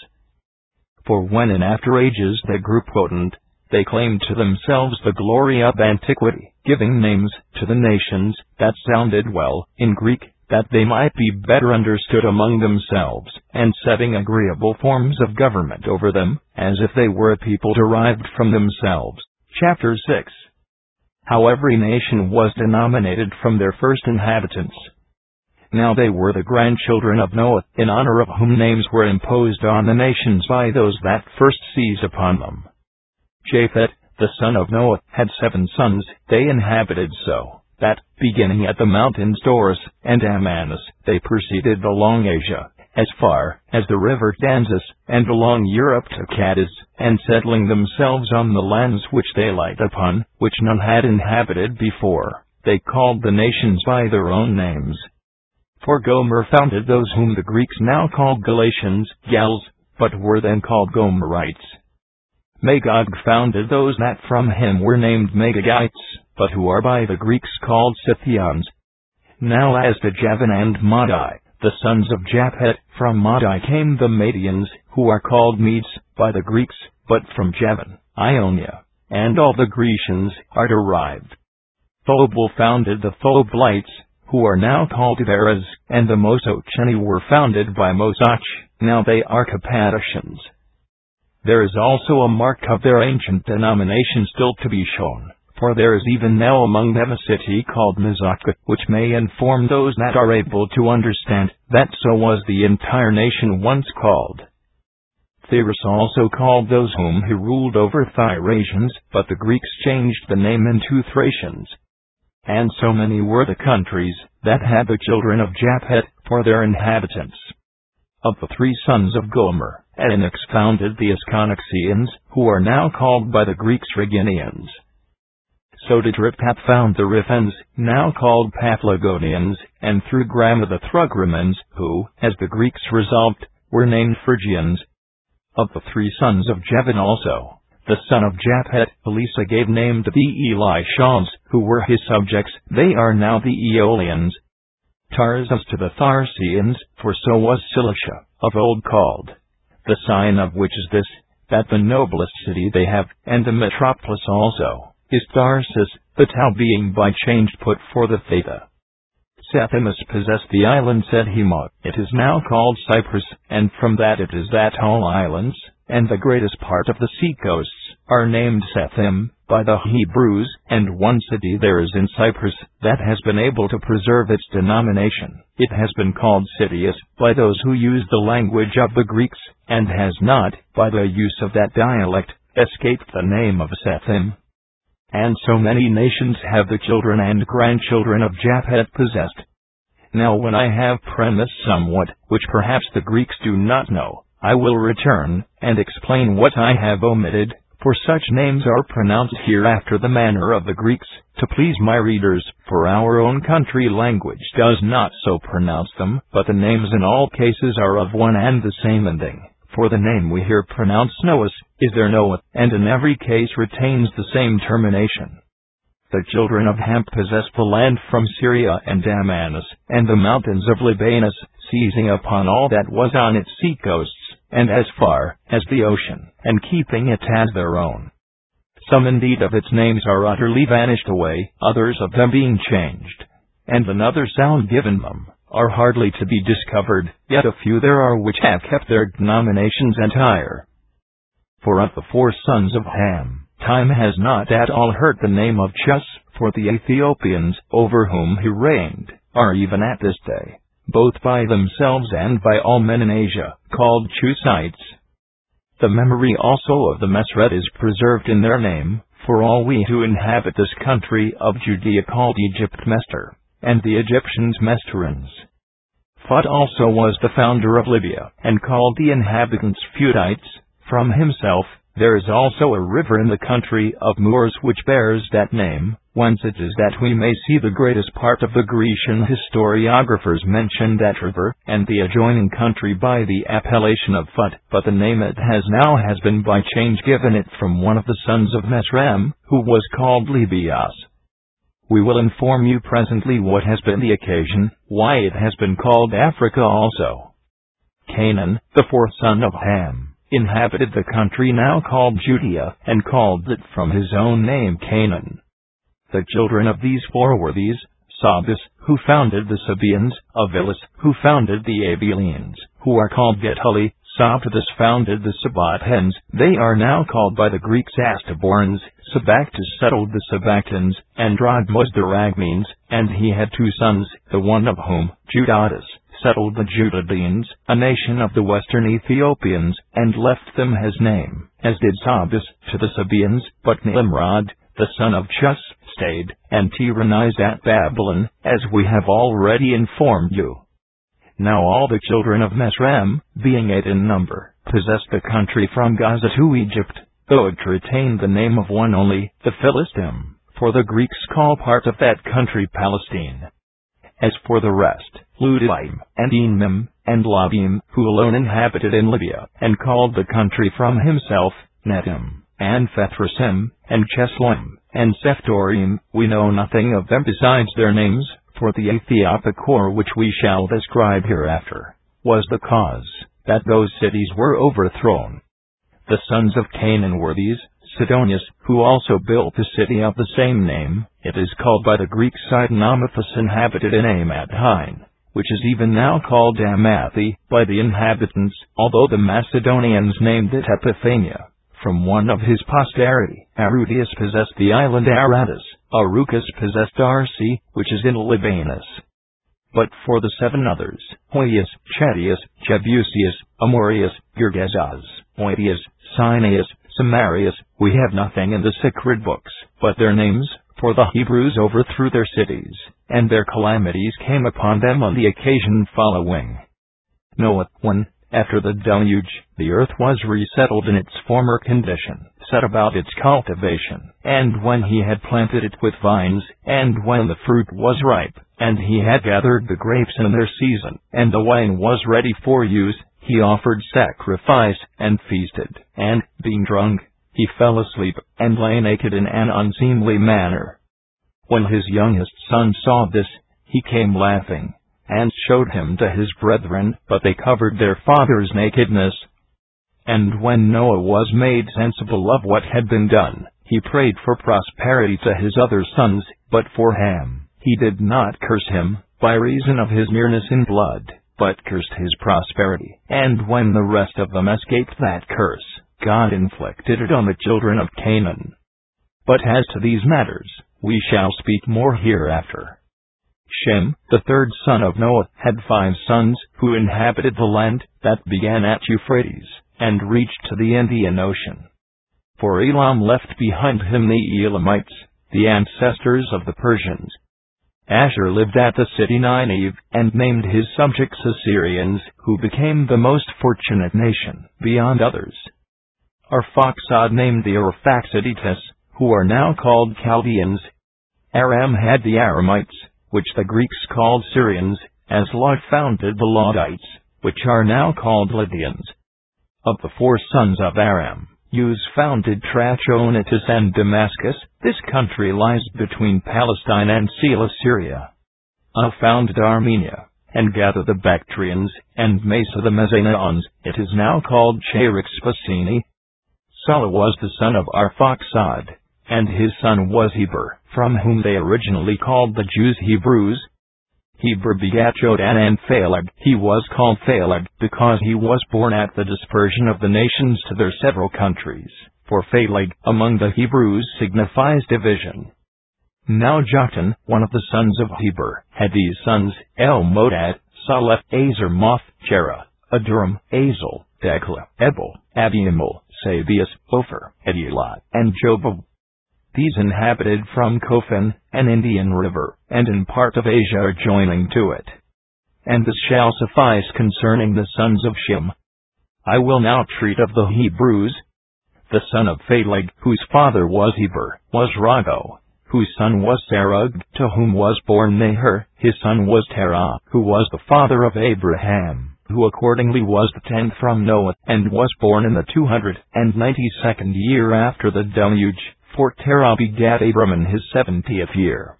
For when in after ages they grew potent, they claimed to themselves the glory of antiquity, giving names to the nations that sounded well in Greek, that they might be better understood among themselves, and setting agreeable forms of government over them, as if they were a people derived from themselves. Chapter six. How every nation was denominated from their first inhabitants. Now they were the grandchildren of Noah, in honor of whom names were imposed on the nations by those that first seized upon them. Japheth, the son of Noah, had seven sons. They inhabited so, that, beginning at the mountains Doris and Amanus, they proceeded along Asia, as far as the river Danzus, and along Europe to Cadiz, and settling themselves on the lands which they light upon, which none had inhabited before, they called the nations by their own names. For Gomer founded those whom the Greeks now call Galatians, Gals, but were then called Gomerites. Magog founded those that from him were named Magogites, but who are by the Greeks called Scythians. Now as to Javan and Madai, the sons of Japhet, from Madai came the Madians, who are called Medes, by the Greeks, but from Javan, Ionia, and all the Grecians, are derived. Thobal founded the Thoblites, who are now called Iberas, and the Mosocheni were founded by Mosoch, now they are Cappadocians. There is also a mark of their ancient denomination still to be shown, for there is even now among them a city called Mizaka, which may inform those that are able to understand, that so was the entire nation once called. Thyras also called those whom he ruled over Thracians, but the Greeks changed the name into Thracians. And so many were the countries that had the children of Japhet for their inhabitants. Of the three sons of Gomer, Enoch founded the Asconixians, who are now called by the Greeks Rhaginians. So did Riphath found the Riphans, now called Paphlagonians, and through Gramma the Thrugrimans, who, as the Greeks resolved, were named Phrygians. Of the three sons of Javan also, the son of Japhet, Elisa gave name to the Elishans, who were his subjects, they are now the Aeolians. Tarsus to the Tharcians, for so was Cilicia, of old called. The sign of which is this, that the noblest city they have, and the metropolis also, is Tarsus, the tau being by change put for the theta. Septimus possessed the island Sedhima, it is now called Cyprus, and from that it is that all islands, and the greatest part of the seacoasts, are named Sethim, by the Hebrews, and one city there is in Cyprus, that has been able to preserve its denomination. It has been called Citius, by those who use the language of the Greeks, and has not, by the use of that dialect, escaped the name of Sethim. And so many nations have the children and grandchildren of Japhet possessed. Now when I have premised somewhat, which perhaps the Greeks do not know, I will return, and explain what I have omitted, for such names are pronounced here after the manner of the Greeks, to please my readers, for our own country language does not so pronounce them, but the names in all cases are of one and the same ending. For the name we here pronounce Noas, is there Noah, and in every case retains the same termination. The children of Ham possessed the land from Syria and Damascus, and the mountains of Libanus, seizing upon all that was on its seacoasts, and as far as the ocean, and keeping it as their own. Some indeed of its names are utterly vanished away, others of them being changed, and another sound given them, are hardly to be discovered, yet a few there are which have kept their denominations entire. For of the four sons of Ham, time has not at all hurt the name of Chus, for the Ethiopians, over whom he reigned, are even at this day, both by themselves and by all men in Asia, called Chusites. The memory also of the Mesret is preserved in their name, for all we who inhabit this country of Judea called Egypt Mestor, and the Egyptians Mestorans. Phut also was the founder of Libya, and called the inhabitants Putites. From himself, there is also a river in the country of Moors which bears that name, whence it is that we may see the greatest part of the Grecian historiographers mention that river, and the adjoining country by the appellation of Phut, but the name it has now has been by change given it from one of the sons of Mesrem, who was called Libias. We will inform you presently what has been the occasion, why it has been called Africa also. Canaan, the fourth son of Ham, inhabited the country now called Judea, and called it from his own name Canaan. The children of these four were these: Sabis, who founded the Sabaeans; Avilas, who founded the Abelians, who are called Getuli; Sabathus founded the Sabathans, they are now called by the Greeks Astaborans; Sabactus settled the Sabactans; Androgmos the Ragmenes, and he had two sons, the one of whom, Judatus, settled the Judadeans, a nation of the western Ethiopians, and left them his name, as did Sabis, to the Sabaeans, but Nimrod, the son of Chus, stayed, and tyrannized at Babylon, as we have already informed you. Now all the children of Mesrem, being eight in number, possessed the country from Gaza to Egypt, though it retained the name of one only, the Philistim, for the Greeks call part of that country Palestine. As for the rest, Ludaim, and Enmim, and Labim, who alone inhabited in Libya, and called the country from himself, Netim, and Phethrasim, and Chesloim, and Sephtorim, we know nothing of them besides their names, for the Ethiopic war which we shall describe hereafter, was the cause that those cities were overthrown. The sons of Canaan were these, Sidonius, who also built the city of the same name, it is called by the Greek Sidonamithus, inhabited in Amathine, which is even now called Amathi by the inhabitants, although the Macedonians named it Epiphania, from one of his posterity. Arutius possessed the island Aratus, Arucus possessed Arce, which is in Libanus. But for the seven others, Hoius, Chedius, Jebusius, Amorius, Gergesas, Oitius, Sineus, Samarius, we have nothing in the sacred books but their names, for the Hebrews overthrew their cities, and their calamities came upon them on the occasion following. Noah, when, after the deluge, the earth was resettled in its former condition, set about its cultivation, and when he had planted it with vines, and when the fruit was ripe, and he had gathered the grapes in their season, and the wine was ready for use, he offered sacrifice, and feasted, and, being drunk, he fell asleep, and lay naked in an unseemly manner. When his youngest son saw this, he came laughing, and showed him to his brethren, but they covered their father's nakedness. And when Noah was made sensible of what had been done, he prayed for prosperity to his other sons, but for Ham, he did not curse him, by reason of his nearness in blood, but cursed his prosperity. And when the rest of them escaped that curse, God inflicted it on the children of Canaan. But as to these matters, we shall speak more hereafter. Shem, the third son of Noah, had five sons, who inhabited the land that began at Euphrates, and reached to the Indian Ocean. For Elam left behind him the Elamites, the ancestors of the Persians. Asher lived at the city Nineveh, and named his subjects Assyrians, who became the most fortunate nation, beyond others. Arphaxad named the Arphaxidites, who are now called Chaldeans. Aram had the Aramites, which the Greeks called Syrians, as Lod founded the Lodites, which are now called Lydians. Of the four sons of Aram, Uz founded Trachonitis and Damascus. This country lies between Palestine and Cilicia. Uh founded Armenia, and gathered the Bactrians, and Mesa the Mezanaeans. It is now called Charax-Spasini. Sala was the son of Arphaxad, and his son was Heber, from whom they originally called the Jews Hebrews. Heber begat Jodan and Phaleg. He was called Phaleg because he was born at the dispersion of the nations to their several countries, for Phaleg among the Hebrews signifies division. Now Joktan, one of the sons of Heber, had these sons, El-Modad, Saleth, Azarmoth, Jerah, Aduram, Azel, Degla, Ebal, Abiamel, Sabius, Ophir, Edilat, and Jobab. These inhabited from Kofan, an Indian river, and in part of Asia adjoining to it. And this shall suffice concerning the sons of Shem. I will now treat of the Hebrews. The son of Phaleg, whose father was Heber, was Rago, whose son was Serug, to whom was born Nahor. His son was Terah, who was the father of Abraham, who accordingly was the tenth from Noah, and was born in the two hundred and ninety-second year after the deluge. For Terah begat Abram in his seventieth year.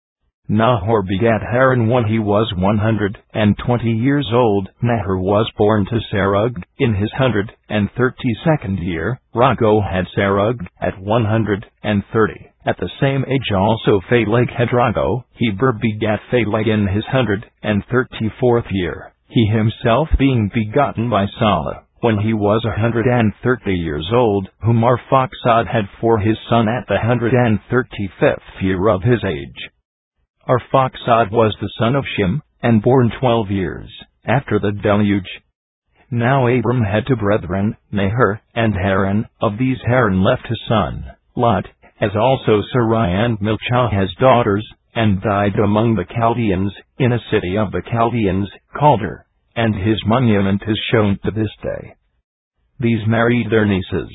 Nahor begat Haran when he was one hundred and twenty years old. Nahor was born to Serug in his hundred and thirty-second year. Rago had Serug at one hundred and thirty. At the same age also Phaleg had Rago. Heber begat Phaleg in his hundred and thirty-fourth year, he himself being begotten by Salah, when he was a hundred and thirty years old, whom Arphaxad had for his son at the hundred and thirty-fifth year of his age. Arphaxad was the son of Shem, and born twelve years after the deluge. Now Abram had two brethren, Nahor and Haran. Of these Haran left his son, Lot, as also Sarai and Milcah his daughters, and died among the Chaldeans, in a city of the Chaldeans, called Ur. and his monument is shown to this day. These married their nieces.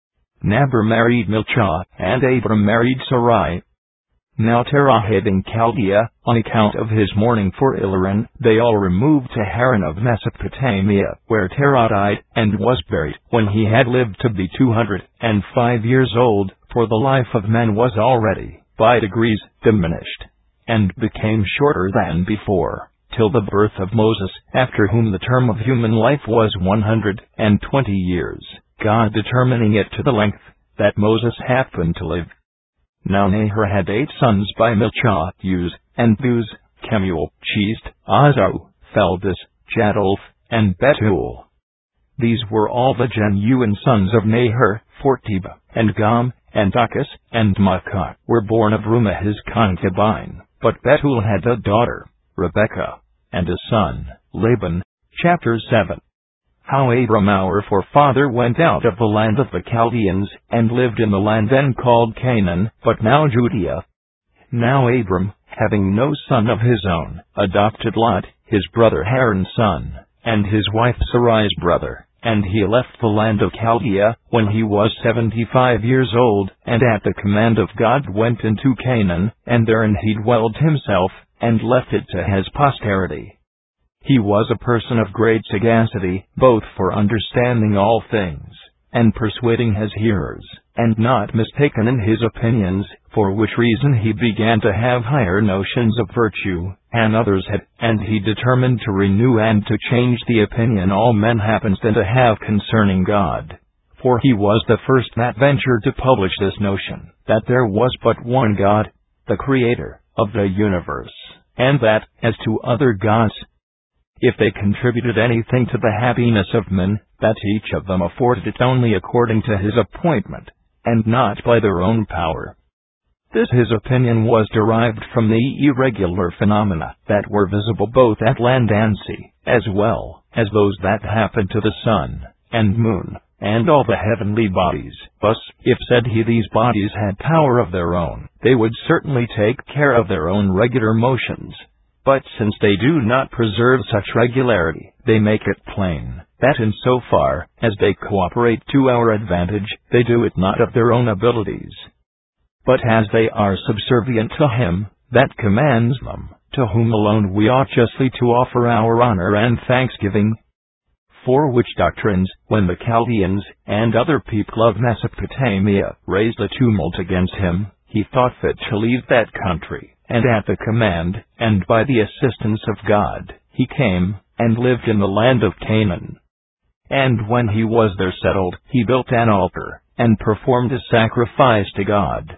Nabor married Milcah, and Abram married Sarai. Now Terah hid in Chaldea, on account of his mourning for Ilaran. They all removed to Haran of Mesopotamia, where Terah died, and was buried, when he had lived to be two hundred and five years old, for the life of man was already, by degrees, diminished, and became shorter than before, till the birth of Moses, after whom the term of human life was one hundred and twenty years, God determining it to the length that Moses happened to live. Now Nahor had eight sons by Milcah, Uz, and Buz, Kemuel, Chist, Azo, Phelbus, Jadolf, and Bethuel. These were all the genuine sons of Nahor, for Teba, and Gam, and Takis, and Maachah were born of Rumah his concubine, but Bethuel had a daughter, Rebekah, and a son, Laban. Chapter seven. How Abram our forefather went out of the land of the Chaldeans, and lived in the land then called Canaan, but now Judea. Now Abram, having no son of his own, adopted Lot, his brother Haran's son, and his wife Sarai's brother, and he left the land of Chaldea, when he was seventy-five years old, and at the command of God went into Canaan, and therein he dwelled himself, and left it to his posterity. He was a person of great sagacity, both for understanding all things, and persuading his hearers, and not mistaken in his opinions, for which reason he began to have higher notions of virtue, and others had, and he determined to renew and to change the opinion all men happened then to have concerning God. For he was the first that ventured to publish this notion, that there was but one God, the Creator of the universe, and that, as to other gods, if they contributed anything to the happiness of men, that each of them afforded it only according to his appointment, and not by their own power. This his opinion was derived from the irregular phenomena that were visible both at land and sea, as well as those that happened to the sun, and moon, and all the heavenly bodies. Thus, if said he these bodies had power of their own, they would certainly take care of their own regular motions. But since they do not preserve such regularity, they make it plain, that in so far as they cooperate to our advantage, they do it not of their own abilities, but as they are subservient to Him that commands them, to whom alone we ought justly to offer our honor and thanksgiving. For which doctrines, when the Chaldeans and other people of Mesopotamia raised a tumult against him, he thought fit to leave that country, and at the command, and by the assistance of God, he came, and lived in the land of Canaan. And when he was there settled, he built an altar, and performed a sacrifice to God.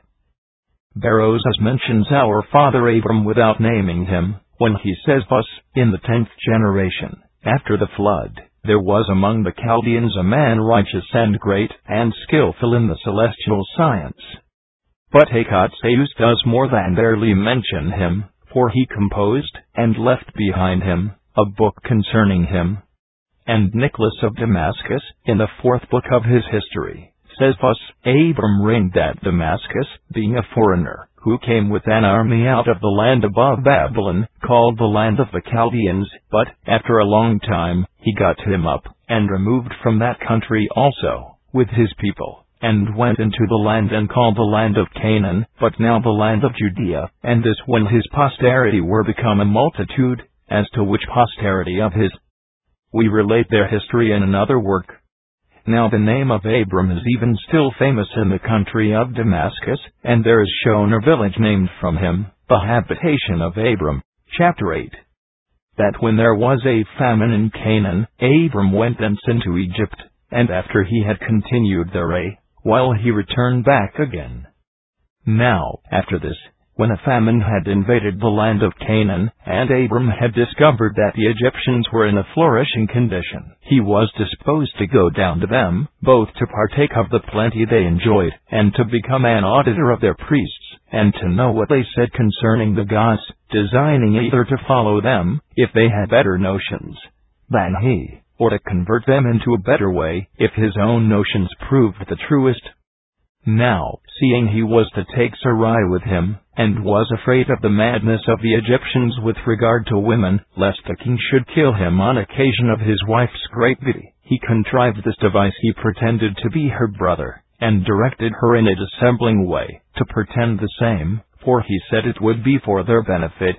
Berosus mentions our father Abram without naming him, when he says thus, in the tenth generation, after the flood, there was among the Chaldeans a man righteous and great, and skillful in the celestial science. But Hecatsaeus does more than barely mention him, for he composed, and left behind him, a book concerning him. And Nicholas of Damascus, in the fourth book of his history, says thus, Abram reigned at Damascus, being a foreigner, who came with an army out of the land above Babylon, called the land of the Chaldeans, but, after a long time, he got him up, and removed from that country also, with his people, and went into the land and called the land of Canaan, but now the land of Judea, and this when his posterity were become a multitude, as to which posterity of his we relate their history in another work. Now the name of Abram is even still famous in the country of Damascus, and there is shown a village named from him, the habitation of Abram. Chapter eight. That when there was a famine in Canaan, Abram went thence into Egypt, and after he had continued there a while he returned back again. Now, after this, when a famine had invaded the land of Canaan, and Abram had discovered that the Egyptians were in a flourishing condition, he was disposed to go down to them, both to partake of the plenty they enjoyed, and to become an auditor of their priests, and to know what they said concerning the gods, designing either to follow them, if they had better notions than he, or to convert them into a better way, if his own notions proved the truest. Now, seeing he was to take Sarai with him, and was afraid of the madness of the Egyptians with regard to women, lest the king should kill him on occasion of his wife's great beauty. He contrived this device. He pretended to be her brother, and directed her in a dissembling way to pretend the same, for he said it would be for their benefit.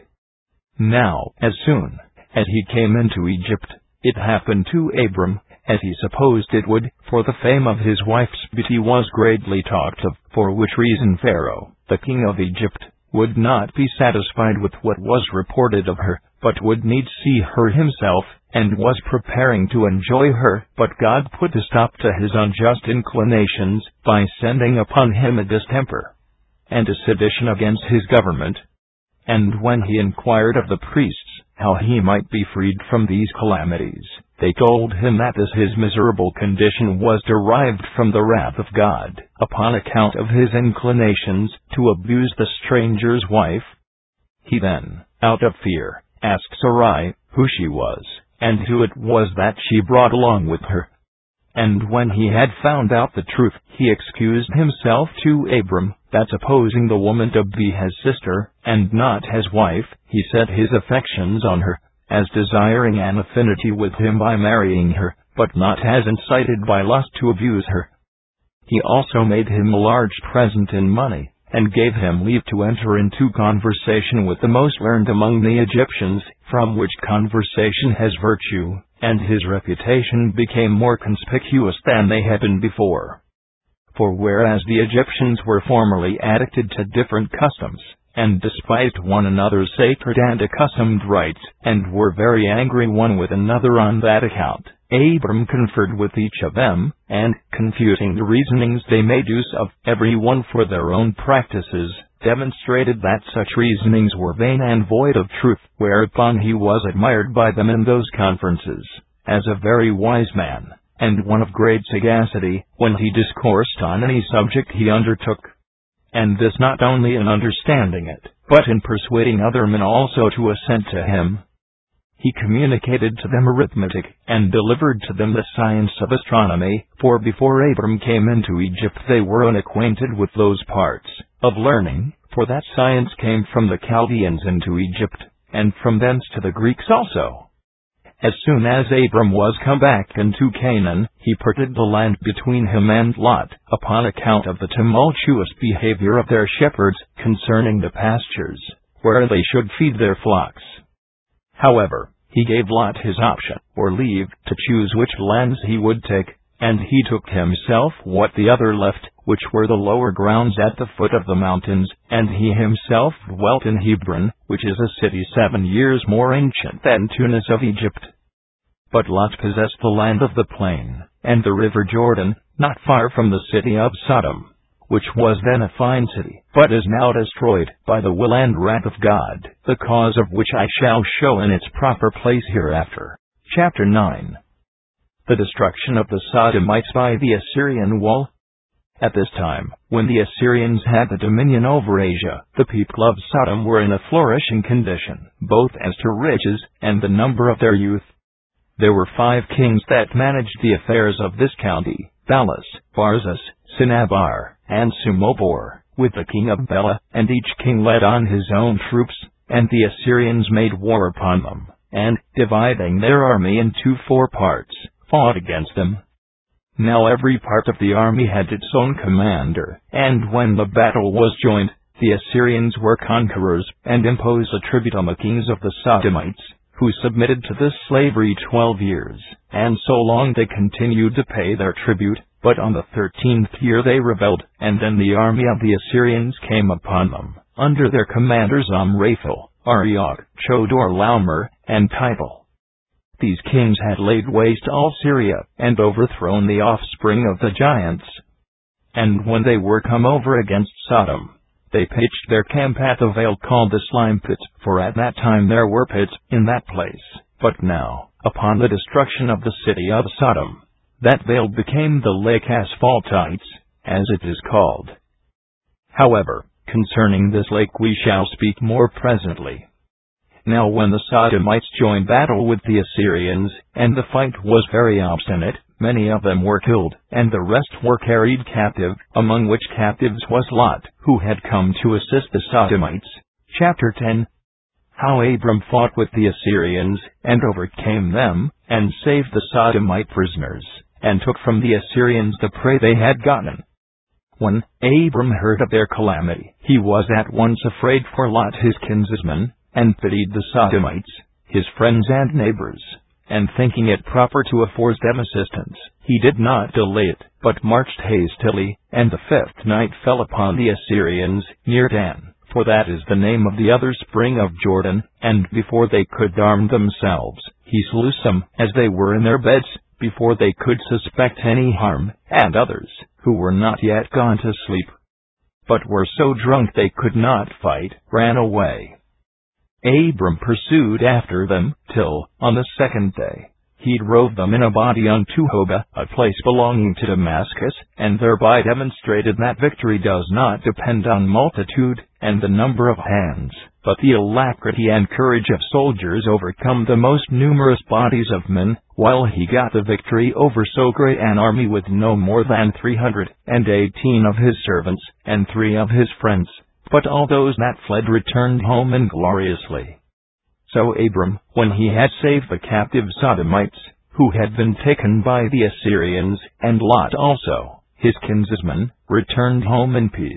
Now, as soon as he came into Egypt, it happened to Abram, as he supposed it would, for the fame of his wife's beauty was greatly talked of, for which reason Pharaoh, the king of Egypt, would not be satisfied with what was reported of her, but would needs see her himself, and was preparing to enjoy her. But God put a stop to his unjust inclinations, by sending upon him a distemper, and a sedition against his government. And when he inquired of the priests how he might be freed from these calamities, they told him that this his miserable condition was derived from the wrath of God, upon account of his inclinations to abuse the stranger's wife. He then, out of fear, asked Sarai who she was, and who it was that she brought along with her. And when he had found out the truth, he excused himself to Abram, that supposing the woman to be his sister, and not his wife, he set his affections on her, as desiring an affinity with him by marrying her, but not as incited by lust to abuse her. He also made him a large present in money, and gave him leave to enter into conversation with the most learned among the Egyptians, from which conversation has virtue, and his reputation became more conspicuous than they had been before. For whereas the Egyptians were formerly addicted to different customs, and despised one another's sacred and accustomed rites, and were very angry one with another on that account, Abram conferred with each of them, and, confuting the reasonings they made use of, every one for their own practices, demonstrated that such reasonings were vain and void of truth, whereupon he was admired by them in those conferences, as a very wise man, and one of great sagacity, when he discoursed on any subject he undertook. And this not only in understanding it, but in persuading other men also to assent to him. He communicated to them arithmetic, and delivered to them the science of astronomy, for before Abram came into Egypt they were unacquainted with those parts of learning, for that science came from the Chaldeans into Egypt, and from thence to the Greeks also. As soon as Abram was come back into Canaan, he parted the land between him and Lot, upon account of the tumultuous behavior of their shepherds, concerning the pastures, where they should feed their flocks. However, he gave Lot his option, or leave, to choose which lands he would take, and he took himself what the other left, which were the lower grounds at the foot of the mountains, and he himself dwelt in Hebron, which is a city seven years more ancient than Tunis of Egypt. But Lot possessed the land of the plain, and the river Jordan, not far from the city of Sodom, which was then a fine city, but is now destroyed by the will and wrath of God, the cause of which I shall show in its proper place hereafter. Chapter nine. The destruction of the Sodomites by the Assyrian wall. At this time, when the Assyrians had the dominion over Asia, the people of Sodom were in a flourishing condition, both as to riches and the number of their youth. There were five kings that managed the affairs of this county, Balas, Barzas, Sinabar, and Sumobor, with the king of Bela, and each king led on his own troops, and the Assyrians made war upon them, and, dividing their army into four parts, fought against them. Now every part of the army had its own commander, and when the battle was joined, the Assyrians were conquerors, and imposed a tribute on the kings of the Sodomites, who submitted to this slavery twelve years, and so long they continued to pay their tribute. But on the thirteenth year they rebelled, and then the army of the Assyrians came upon them, under their commanders Amraphel, Arioch, Chodor-laomer, and Tidal. These kings had laid waste all Syria, and overthrown the offspring of the giants. And when they were come over against Sodom, they pitched their camp at the vale called the Slime Pit, for at that time there were pits in that place. But now, upon the destruction of the city of Sodom, that vale became the Lake Asphaltites, as it is called. However, concerning this lake we shall speak more presently. Now when the Sodomites joined battle with the Assyrians, and the fight was very obstinate, many of them were killed, and the rest were carried captive, among which captives was Lot, who had come to assist the Sodomites. Chapter ten. How Abram fought with the Assyrians, and overcame them, and saved the Sodomite prisoners, and took from the Assyrians the prey they had gotten. When Abram heard of their calamity, he was at once afraid for Lot his kinsman, and pitied the Sodomites, his friends and neighbors. And thinking it proper to afford them assistance, he did not delay it, but marched hastily, and the fifth night fell upon the Assyrians, near Dan, for that is the name of the other spring of Jordan, and before they could arm themselves, he slew some, as they were in their beds, before they could suspect any harm, and others, who were not yet gone to sleep, but were so drunk they could not fight, ran away. Abram pursued after them, till, on the second day, he drove them in a body unto Hobah, a place belonging to Damascus, and thereby demonstrated that victory does not depend on multitude and the number of hands, but the alacrity and courage of soldiers overcome the most numerous bodies of men, while he got the victory over so great an army with no more than three hundred and eighteen of his servants, and three of his friends. But all those that fled returned home ingloriously. So Abram, when he had saved the captive Sodomites, who had been taken by the Assyrians, and Lot also, his kinsman, returned home in peace.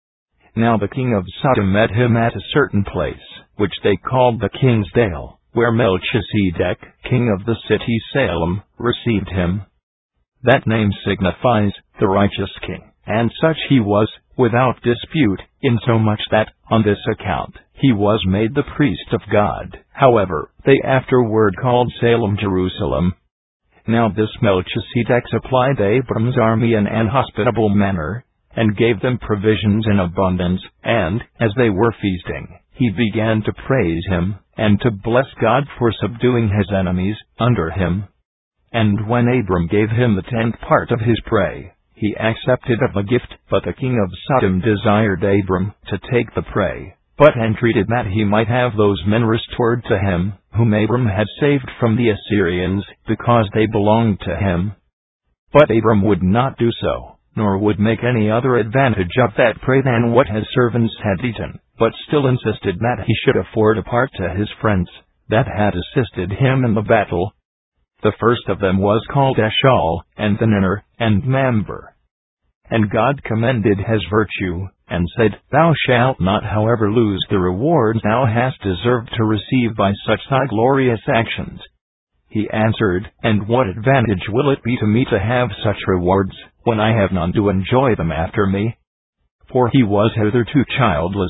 Now the king of Sodom met him at a certain place, which they called the King's Dale, where Melchizedek, king of the city Salem, received him. That name signifies, the righteous king, and such he was, without dispute, insomuch that, on this account, he was made the priest of God. However, they afterward called Salem Jerusalem. Now this Melchizedek supplied Abram's army in an hospitable manner, and gave them provisions in abundance, and, as they were feasting, he began to praise him, and to bless God for subduing his enemies under him. And when Abram gave him the tenth part of his prey, he accepted of the gift, but the king of Sodom desired Abram to take the prey, but entreated that he might have those men restored to him, whom Abram had saved from the Assyrians, because they belonged to him. But Abram would not do so, nor would make any other advantage of that prey than what his servants had eaten, but still insisted that he should afford a part to his friends, that had assisted him in the battle. The first of them was called Eshcol, and then Aner, and Mamber. And God commended his virtue, and said, Thou shalt not however lose the reward thou hast deserved to receive by such thy glorious actions. He answered, And what advantage will it be to me to have such rewards, when I have none to enjoy them after me? For he was hitherto childless.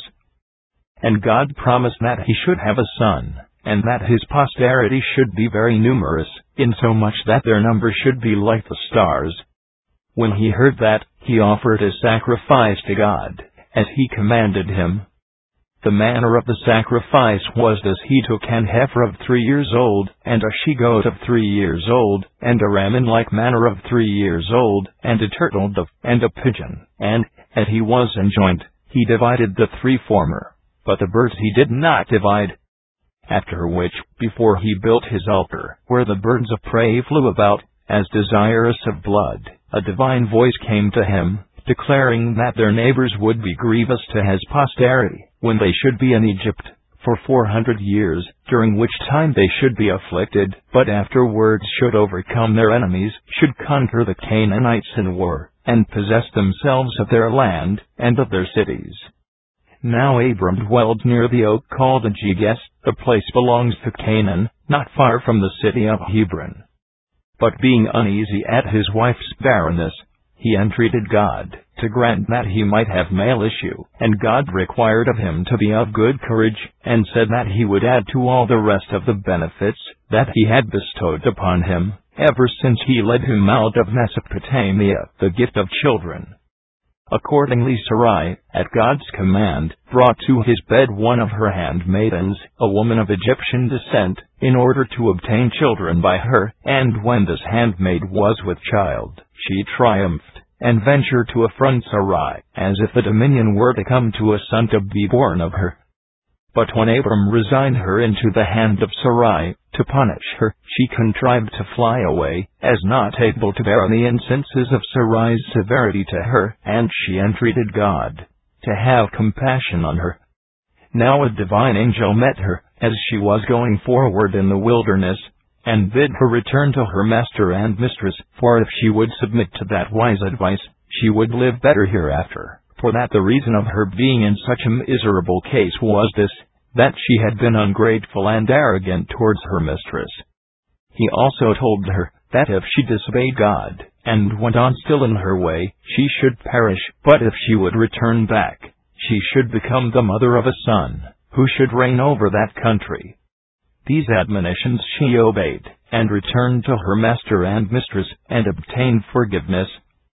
And God promised that he should have a son, and that his posterity should be very numerous, insomuch that their number should be like the stars. When he heard that, he offered a sacrifice to God, as he commanded him. The manner of the sacrifice was this: he took an heifer of three years old, and a she-goat of three years old, and a ram in like manner of three years old, and a turtle dove, and a pigeon, and, as he was enjoined, he divided the three former, but the birds he did not divide. After which, before he built his altar, where the birds of prey flew about, as desirous of blood, a divine voice came to him, declaring that their neighbors would be grievous to his posterity, when they should be in Egypt, for four hundred years, during which time they should be afflicted, but afterwards should overcome their enemies, should conquer the Canaanites in war, and possess themselves of their land, and of their cities. Now Abram dwelled near the oak called Ajeges. The place belongs to Canaan, not far from the city of Hebron. But being uneasy at his wife's barrenness, he entreated God to grant that he might have male issue, and God required of him to be of good courage, and said that he would add to all the rest of the benefits that he had bestowed upon him, ever since he led him out of Mesopotamia, the gift of children. Accordingly Sarai, at God's command, brought to his bed one of her handmaidens, a woman of Egyptian descent, in order to obtain children by her, and when this handmaid was with child, she triumphed, and ventured to affront Sarai, as if the dominion were to come to a son to be born of her. But when Abram resigned her into the hand of Sarai, to punish her, she contrived to fly away, as not able to bear the incenses of Sarai's severity to her, and she entreated God to have compassion on her. Now a divine angel met her, as she was going forward in the wilderness, and bid her return to her master and mistress, for if she would submit to that wise advice, she would live better hereafter, for that the reason of her being in such a miserable case was this, that she had been ungrateful and arrogant towards her mistress. He also told her, that if she disobeyed God, and went on still in her way, she should perish, but if she would return back, she should become the mother of a son, who should reign over that country. These admonitions she obeyed, and returned to her master and mistress, and obtained forgiveness.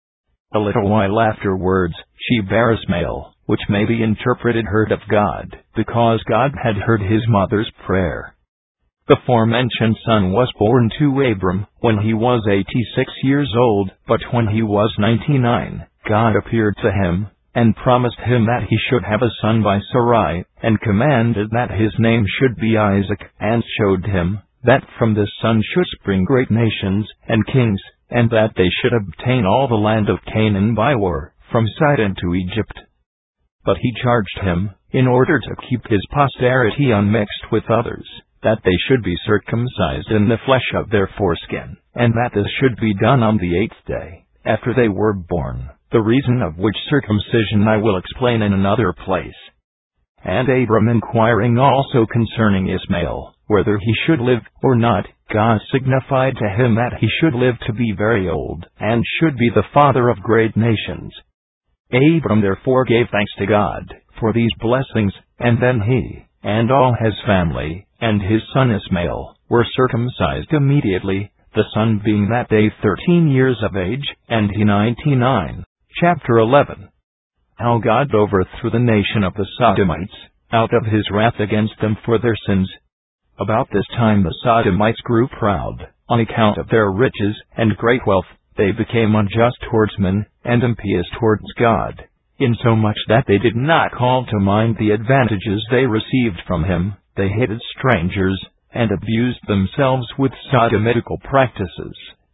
A little while afterwards, she bare Ismael, which may be interpreted heard of God, because God had heard his mother's prayer. The forementioned son was born to Abram when he was eighty-six years old, but when he was ninety-nine, God appeared to him, and promised him that he should have a son by Sarai, and commanded that his name should be Isaac, and showed him that from this son should spring great nations and kings, and that they should obtain all the land of Canaan by war, from Sidon to Egypt. But he charged him, in order to keep his posterity unmixed with others, that they should be circumcised in the flesh of their foreskin, and that this should be done on the eighth day, after they were born, the reason of which circumcision I will explain in another place. And Abram inquiring also concerning Ismael, whether he should live or not, God signified to him that he should live to be very old, and should be the father of great nations. Abram therefore gave thanks to God for these blessings, and then he, and all his family, and his son Ismael, were circumcised immediately, the son being that day thirteen years of age, and he ninety-nine. Chapter eleven. How God overthrew the nation of the Sodomites, out of his wrath against them for their sins. About this time the Sodomites grew proud, on account of their riches and great wealth. They became unjust towards men, and impious towards God, insomuch that they did not call to mind the advantages they received from him. They hated strangers, and abused themselves with sodomitical practices.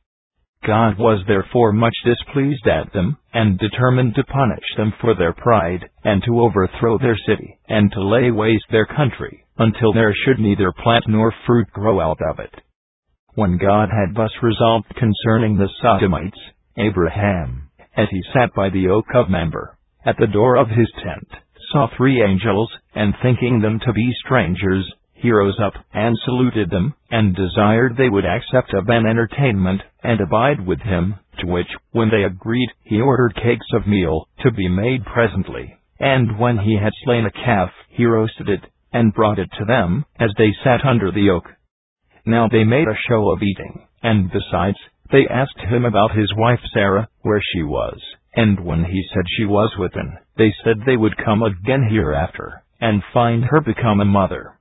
God was therefore much displeased at them, and determined to punish them for their pride, and to overthrow their city, and to lay waste their country, until there should neither plant nor fruit grow out of it. When God had thus resolved concerning the Sodomites, Abraham, as he sat by the oak of Mamre, at the door of his tent, saw three angels, and thinking them to be strangers, he rose up, and saluted them, and desired they would accept of an entertainment, and abide with him, to which, when they agreed, he ordered cakes of meal, to be made presently, and when he had slain a calf, he roasted it, and brought it to them, as they sat under the oak. Now they made a show of eating, and besides, they asked him about his wife Sarah, where she was, and when he said she was within, they said they would come again hereafter, and find her become a mother.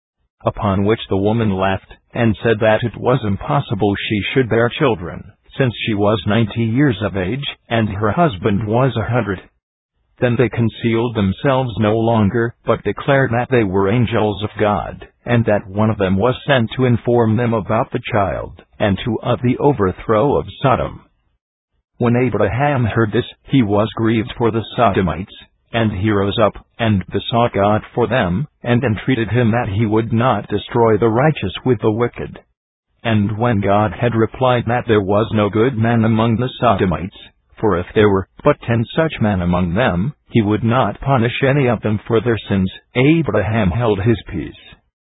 Upon which the woman laughed, and said that it was impossible she should bear children, since she was ninety years of age, and her husband was a hundred. Then they concealed themselves no longer, but declared that they were angels of God, and that one of them was sent to inform them about the child, and to of the overthrow of Sodom. When Abraham heard this, he was grieved for the Sodomites, and he rose up, and besought God for them, and entreated him that he would not destroy the righteous with the wicked. And when God had replied that there was no good man among the Sodomites, for if there were but ten such men among them, he would not punish any of them for their sins, Abraham held his peace.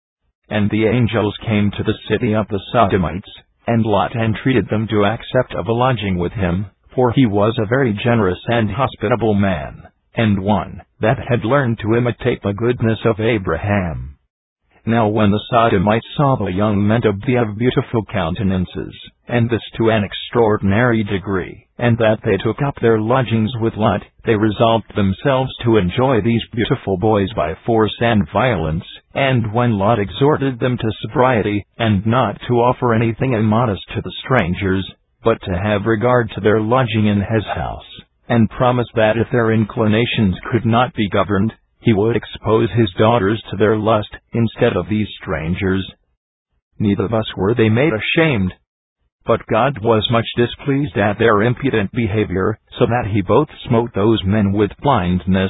And the angels came to the city of the Sodomites, and Lot entreated them to accept of a lodging with him, for he was a very generous and hospitable man, and one that had learned to imitate the goodness of Abraham. Now when the Sodomites saw the young men to be of beautiful countenances, and this to an extraordinary degree, and that they took up their lodgings with Lot, they resolved themselves to enjoy these beautiful boys by force and violence, and when Lot exhorted them to sobriety, and not to offer anything immodest to the strangers, but to have regard to their lodging in his house, and promised that if their inclinations could not be governed, he would expose his daughters to their lust, instead of these strangers. Neither thus were they made ashamed. But God was much displeased at their impudent behavior, so that he both smote those men with blindness,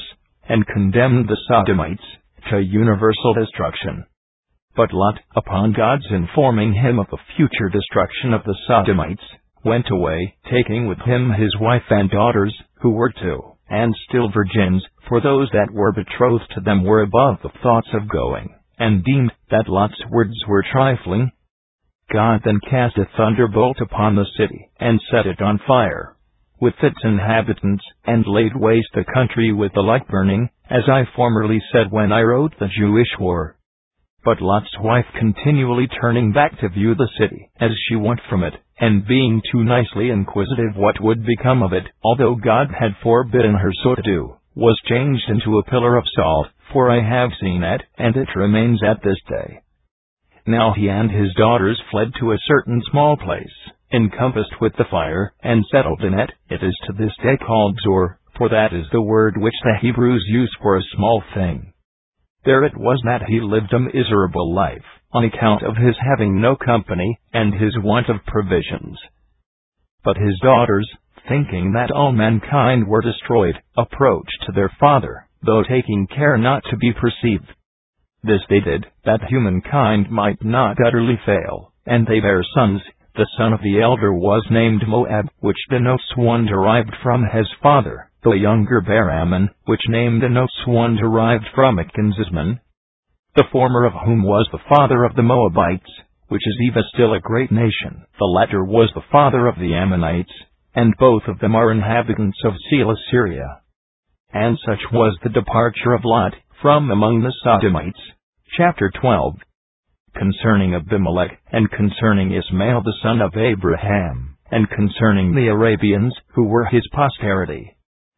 and condemned the Sodomites to universal destruction. But Lot, upon God's informing him of the future destruction of the Sodomites, went away, taking with him his wife and daughters, who were two, and still virgins, for those that were betrothed to them were above the thoughts of going, and deemed that Lot's words were trifling. God then cast a thunderbolt upon the city, and set it on fire, with its inhabitants, and laid waste the country with the like burning, as I formerly said when I wrote the Jewish war. But Lot's wife continually turning back to view the city, as she went from it, and being too nicely inquisitive what would become of it, although God had forbidden her so to do, was changed into a pillar of salt, for I have seen it, and it remains at this day. Now he and his daughters fled to a certain small place, encompassed with the fire, and settled in it. It is to this day called Zoar, for that is the word which the Hebrews use for a small thing. There it was that he lived a miserable life, on account of his having no company, and his want of provisions. But his daughters, thinking that all mankind were destroyed, approached to their father, though taking care not to be perceived. This they did, that humankind might not utterly fail, and they bare sons. The son of the elder was named Moab, which denotes one derived from his father. The younger bare Ammon, which name denotes one derived from a kinsman. The former of whom was the father of the Moabites, which is even still a great nation. The latter was the father of the Ammonites, and both of them are inhabitants of Cilicia. And such was the departure of Lot from among the Sodomites. Chapter twelve. Concerning Abimelech, and concerning Ismael the son of Abraham, and concerning the Arabians, who were his posterity.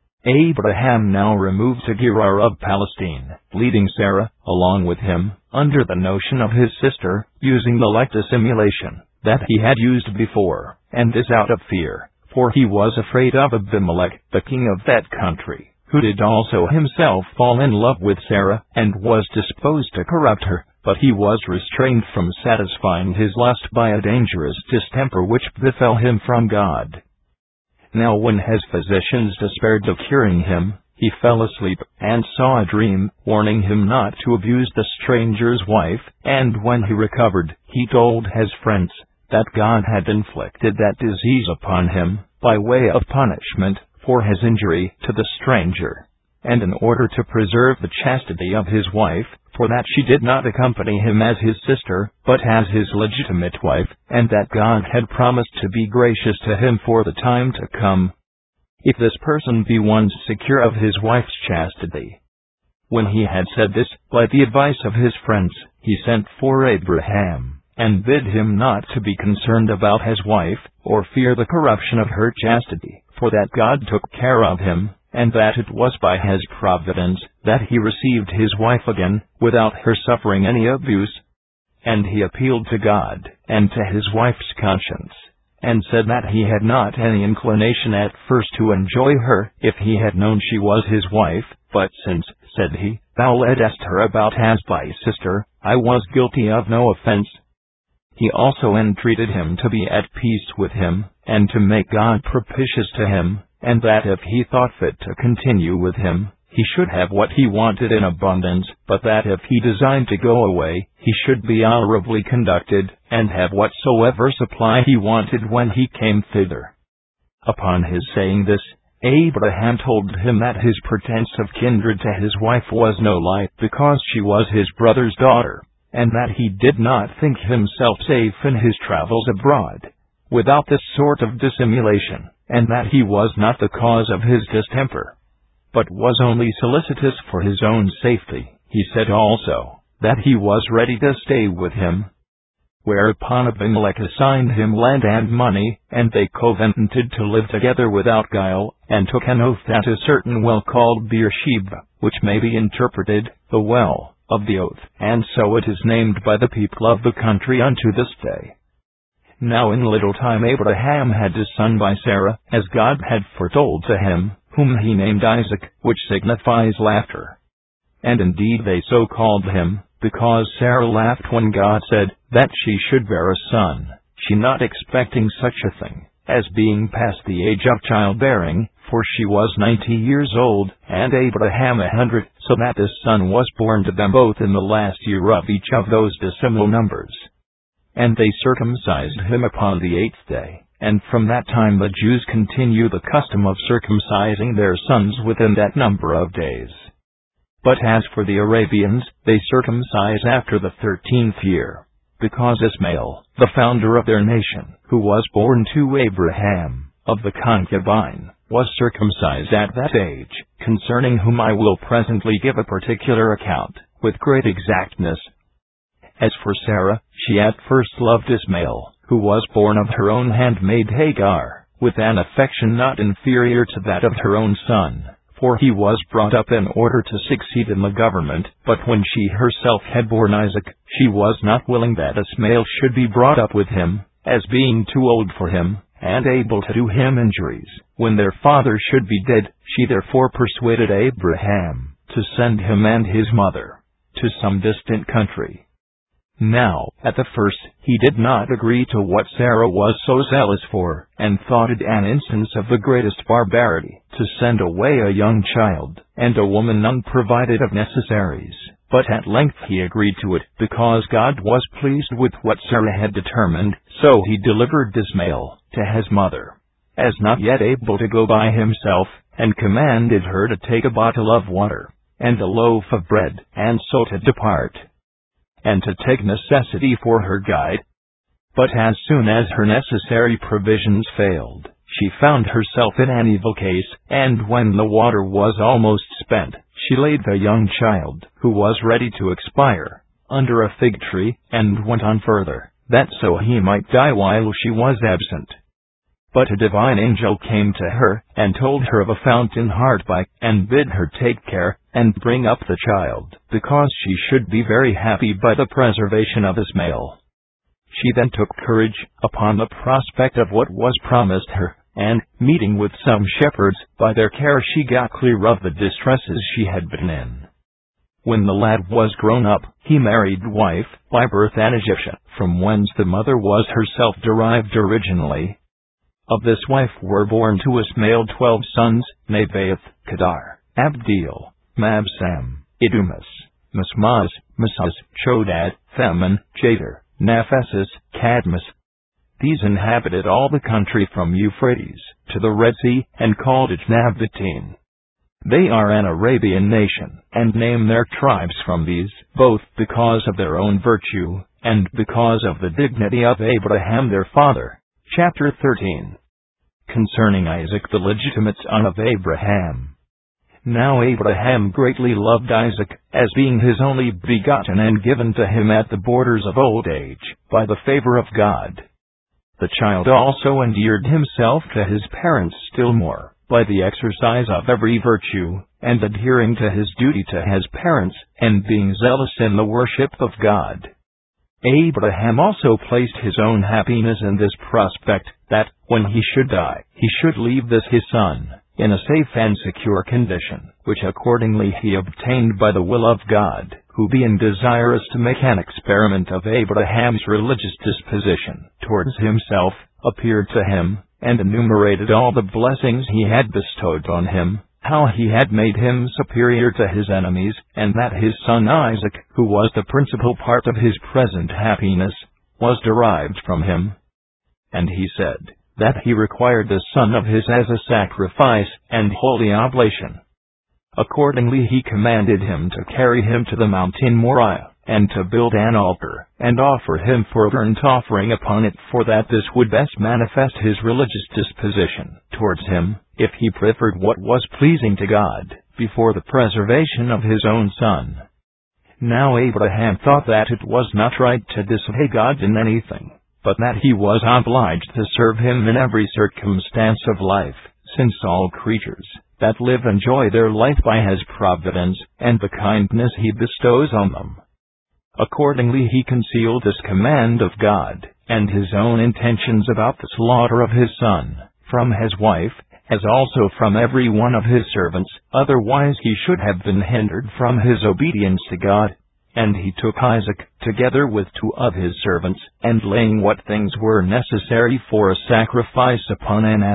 Abraham now removed to Gerar of Palestine, leading Sarah, along with him, under the notion of his sister, using the like dissimulation that he had used before, and this out of fear, for he was afraid of Abimelech, the king of that country, who did also himself fall in love with Sarah, and was disposed to corrupt her, but he was restrained from satisfying his lust by a dangerous distemper which befell him from God. Now when his physicians despaired of curing him, he fell asleep, and saw a dream, warning him not to abuse the stranger's wife, and when he recovered, he told his friends that God had inflicted that disease upon him, by way of punishment, for his injury to the stranger, and in order to preserve the chastity of his wife, for that she did not accompany him as his sister, but as his legitimate wife, and that God had promised to be gracious to him for the time to come, if this person be one secure of his wife's chastity. When he had said this, by the advice of his friends, he sent for Abraham, and bid him not to be concerned about his wife, or fear the corruption of her chastity, for that God took care of him, and that it was by his providence that he received his wife again, without her suffering any abuse. And he appealed to God, and to his wife's conscience, and said that he had not any inclination at first to enjoy her, if he had known she was his wife, but since, said he, thou leddest her about as thy sister, I was guilty of no offense. He also entreated him to be at peace with him, and to make God propitious to him, and that if he thought fit to continue with him, he should have what he wanted in abundance, but that if he designed to go away, he should be honorably conducted, and have whatsoever supply he wanted when he came thither. Upon his saying this, Abraham told him that his pretense of kindred to his wife was no lie, because she was his brother's daughter, and that he did not think himself safe in his travels abroad, without this sort of dissimulation, and that he was not the cause of his distemper, but was only solicitous for his own safety. He said also, that he was ready to stay with him. Whereupon Abimelech assigned him land and money, and they covenanted to live together without guile, and took an oath at a certain well called Beersheba, which may be interpreted, the well of the oath, and so it is named by the people of the country unto this day. Now in little time Abraham had a son by Sarah, as God had foretold to him, whom he named Isaac, which signifies laughter. And indeed they so called him, because Sarah laughed when God said that she should bear a son, she not expecting such a thing, as being past the age of childbearing, for she was ninety years old, and Abraham a hundred, so that this son was born to them both in the last year of each of those decimal numbers. And they circumcised him upon the eighth day, and from that time the Jews continue the custom of circumcising their sons within that number of days. But as for the Arabians, they circumcise after the thirteenth year, because Ismail, the founder of their nation, who was born to Abraham, of the concubine, was circumcised at that age, concerning whom I will presently give a particular account, with great exactness. As for Sarah, she at first loved Ismail, who was born of her own handmaid Hagar, with an affection not inferior to that of her own son, for he was brought up in order to succeed in the government, but when she herself had borne Isaac, she was not willing that Ismail should be brought up with him, as being too old for him, and able to do him injuries, when their father should be dead. She therefore persuaded Abraham to send him and his mother to some distant country. Now, at the first, he did not agree to what Sarah was so zealous for, and thought it an instance of the greatest barbarity to send away a young child, and a woman unprovided of necessaries. But at length he agreed to it, because God was pleased with what Sarah had determined, so he delivered Ismail to his mother, as not yet able to go by himself, and commanded her to take a bottle of water, and a loaf of bread, and so to depart, and to take necessity for her guide. But as soon as her necessary provisions failed, she found herself in an evil case, and when the water was almost spent, she laid the young child, who was ready to expire, under a fig tree, and went on further, that so he might die while she was absent. But a divine angel came to her, and told her of a fountain hard by, and bid her take care, and bring up the child, because she should be very happy by the preservation of Ismail. She then took courage, upon the prospect of what was promised her, and, meeting with some shepherds, by their care she got clear of the distresses she had been in. When the lad was grown up, he married wife, by birth an Egyptian, from whence the mother was herself derived originally. Of this wife were born to Ismail twelve sons, Nebaioth, Kedar, Abdeel, Mabsam, Idumas, Mismaz, Misaz, Chodad, Theman, Jader, Naphesis, Cadmus. These inhabited all the country from Euphrates to the Red Sea, and called it Nabatean. They are an Arabian nation, and name their tribes from these, both because of their own virtue, and because of the dignity of Abraham their father. Chapter thirteen. Concerning Isaac the legitimate son of Abraham. Now Abraham greatly loved Isaac, as being his only begotten and given to him at the borders of old age, by the favor of God. The child also endeared himself to his parents still more, by the exercise of every virtue, and adhering to his duty to his parents, and being zealous in the worship of God. Abraham also placed his own happiness in this prospect, that, when he should die, he should leave this his son, in a safe and secure condition, which accordingly he obtained by the will of God, who being desirous to make an experiment of Abraham's religious disposition towards himself, appeared to him, and enumerated all the blessings he had bestowed on him, how he had made him superior to his enemies, and that his son Isaac, who was the principal part of his present happiness, was derived from him. And he said that he required the son of his as a sacrifice and holy oblation. Accordingly he commanded him to carry him to the mountain Moriah, and to build an altar, and offer him for burnt offering upon it, for that this would best manifest his religious disposition towards him, if he preferred what was pleasing to God, before the preservation of his own son. Now Abraham thought that it was not right to disobey God in anything, but that he was obliged to serve him in every circumstance of life, since all creatures that live enjoy their life by his providence, and the kindness he bestows on them. Accordingly he concealed this command of God, and his own intentions about the slaughter of his son, from his wife, as also from every one of his servants, otherwise he should have been hindered from his obedience to God. And he took Isaac, together with two of his servants, and laying what things were necessary for a sacrifice upon an ass,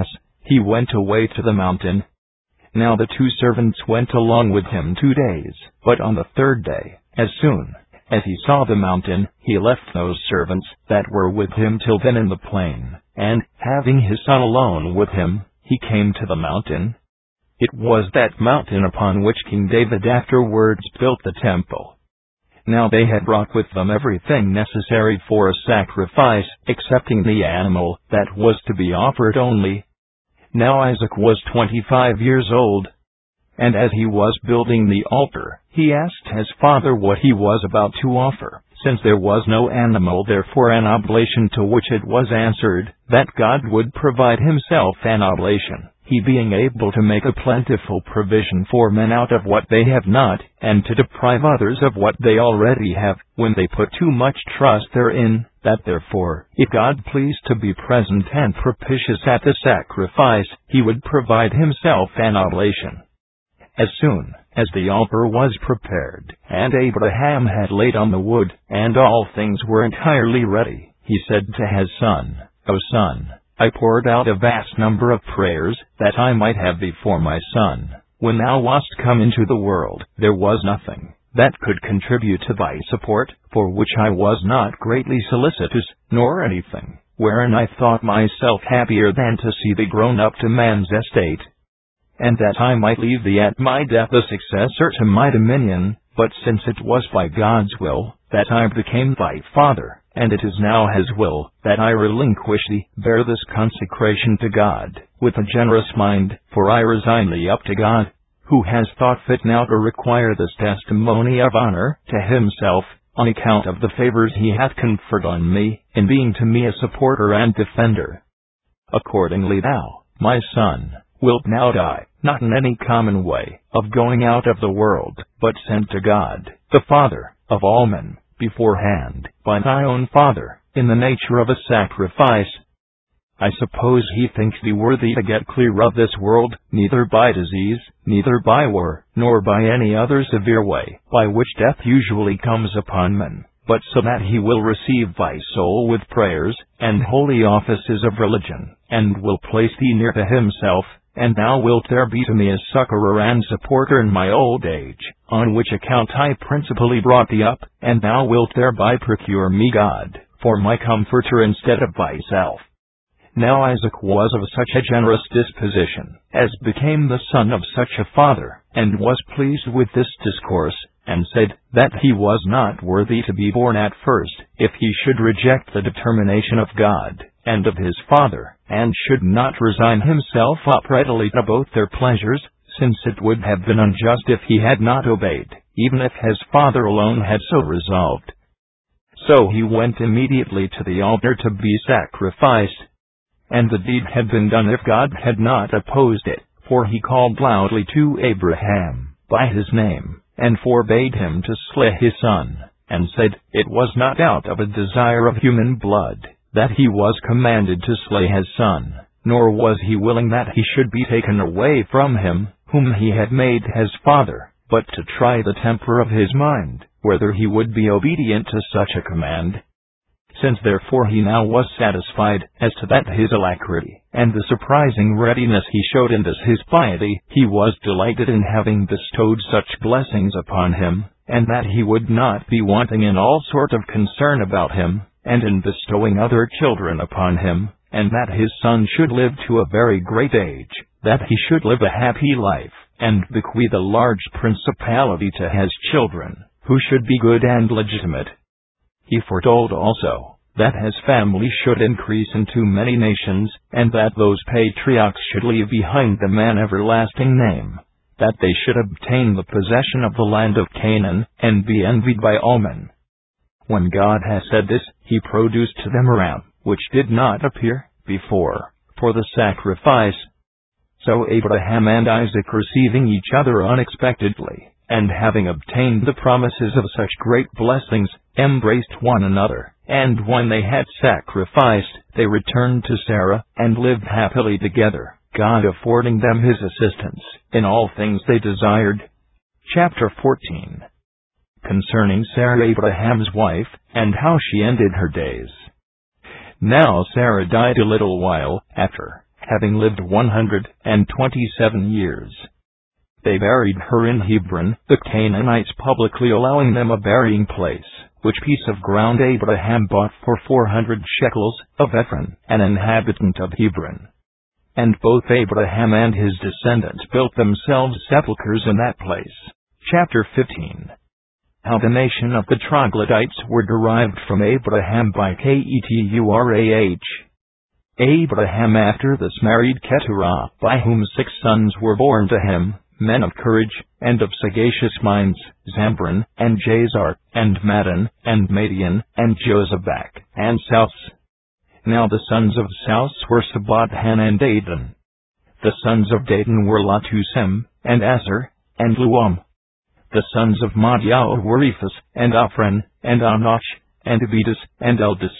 he went away to the mountain. Now the two servants went along with him two days, but on the third day, as soon as he saw the mountain, he left those servants that were with him till then in the plain, and, having his son alone with him, he came to the mountain. It was that mountain upon which King David afterwards built the temple. Now they had brought with them everything necessary for a sacrifice, excepting the animal that was to be offered only. Now Isaac was twenty-five years old, and as he was building the altar, he asked his father what he was about to offer, since there was no animal there for an oblation, to which it was answered, that God would provide himself an oblation, he being able to make a plentiful provision for men out of what they have not, and to deprive others of what they already have, when they put too much trust therein, that therefore, if God pleased to be present and propitious at the sacrifice, he would provide himself an oblation. As soon as the altar was prepared, and Abraham had laid on the wood, and all things were entirely ready, he said to his son, O son, I poured out a vast number of prayers, that I might have thee for my son. When thou wast come into the world, there was nothing that could contribute to thy support, for which I was not greatly solicitous, nor anything wherein I thought myself happier than to see thee grown up to man's estate, and that I might leave thee at my death a successor to my dominion. But since it was by God's will that I became thy father, and it is now his will that I relinquish thee, bear this consecration to God with a generous mind, for I resign thee up to God, who has thought fit now to require this testimony of honor to himself, on account of the favors he hath conferred on me, in being to me a supporter and defender. Accordingly thou, my son, wilt now die, not in any common way of going out of the world, but sent to God, the Father of all men, beforehand, by thy own Father, in the nature of a sacrifice. I suppose he thinks thee worthy to get clear of this world, neither by disease, neither by war, nor by any other severe way, by which death usually comes upon men, but so that he will receive thy soul with prayers, and holy offices of religion, and will place thee near to himself, and thou wilt there be to me a succorer and supporter in my old age, on which account I principally brought thee up, and thou wilt thereby procure me God, for my comforter instead of thyself. Now Isaac was of such a generous disposition, as became the son of such a father, and was pleased with this discourse, and said, that he was not worthy to be born at first, if he should reject the determination of God and of his father, and should not resign himself up readily to both their pleasures, since it would have been unjust if he had not obeyed, even if his father alone had so resolved. So he went immediately to the altar to be sacrificed, and the deed had been done if God had not opposed it, for he called loudly to Abraham by his name, and forbade him to slay his son, and said, it was not out of a desire of human blood that he was commanded to slay his son, nor was he willing that he should be taken away from him, whom he had made his father, but to try the temper of his mind, whether he would be obedient to such a command. Since therefore he now was satisfied as to that his alacrity, and the surprising readiness he showed in this his piety, he was delighted in having bestowed such blessings upon him, and that he would not be wanting in all sort of concern about him, and in bestowing other children upon him, and that his son should live to a very great age, that he should live a happy life, and bequeath a large principality to his children, who should be good and legitimate. He foretold also that his family should increase into many nations, and that those patriarchs should leave behind them an everlasting name, that they should obtain the possession of the land of Canaan, and be envied by all men. When God had said this, he produced to them a ram, which did not appear before, for the sacrifice. So Abraham and Isaac, receiving each other unexpectedly, and having obtained the promises of such great blessings, embraced one another, and when they had sacrificed, they returned to Sarah, and lived happily together, God affording them his assistance in all things they desired. Chapter fourteen. Concerning Sarah, Abraham's wife, and how she ended her days. Now Sarah died a little while after, having lived one hundred and twenty-seven years. They buried her in Hebron, the Canaanites publicly allowing them a burying place, which piece of ground Abraham bought for four hundred shekels of Ephron, an inhabitant of Hebron. And both Abraham and his descendants built themselves sepulchres in that place. Chapter fifteen. How the nation of the troglodytes were derived from Abraham by Keturah. Abraham after this married Keturah, by whom six sons were born to him, men of courage, and of sagacious minds, Zambran, and Jazar, and Maddan, and Madian, and Jozabak, and Saus. Now the sons of Saus were Sabbathhan and Dadan. The sons of Dadan were Latusem, and Asser, and Luam. The sons of Madial were Ephus, and Ophran, and Anoch, and Abidas, and Eldis.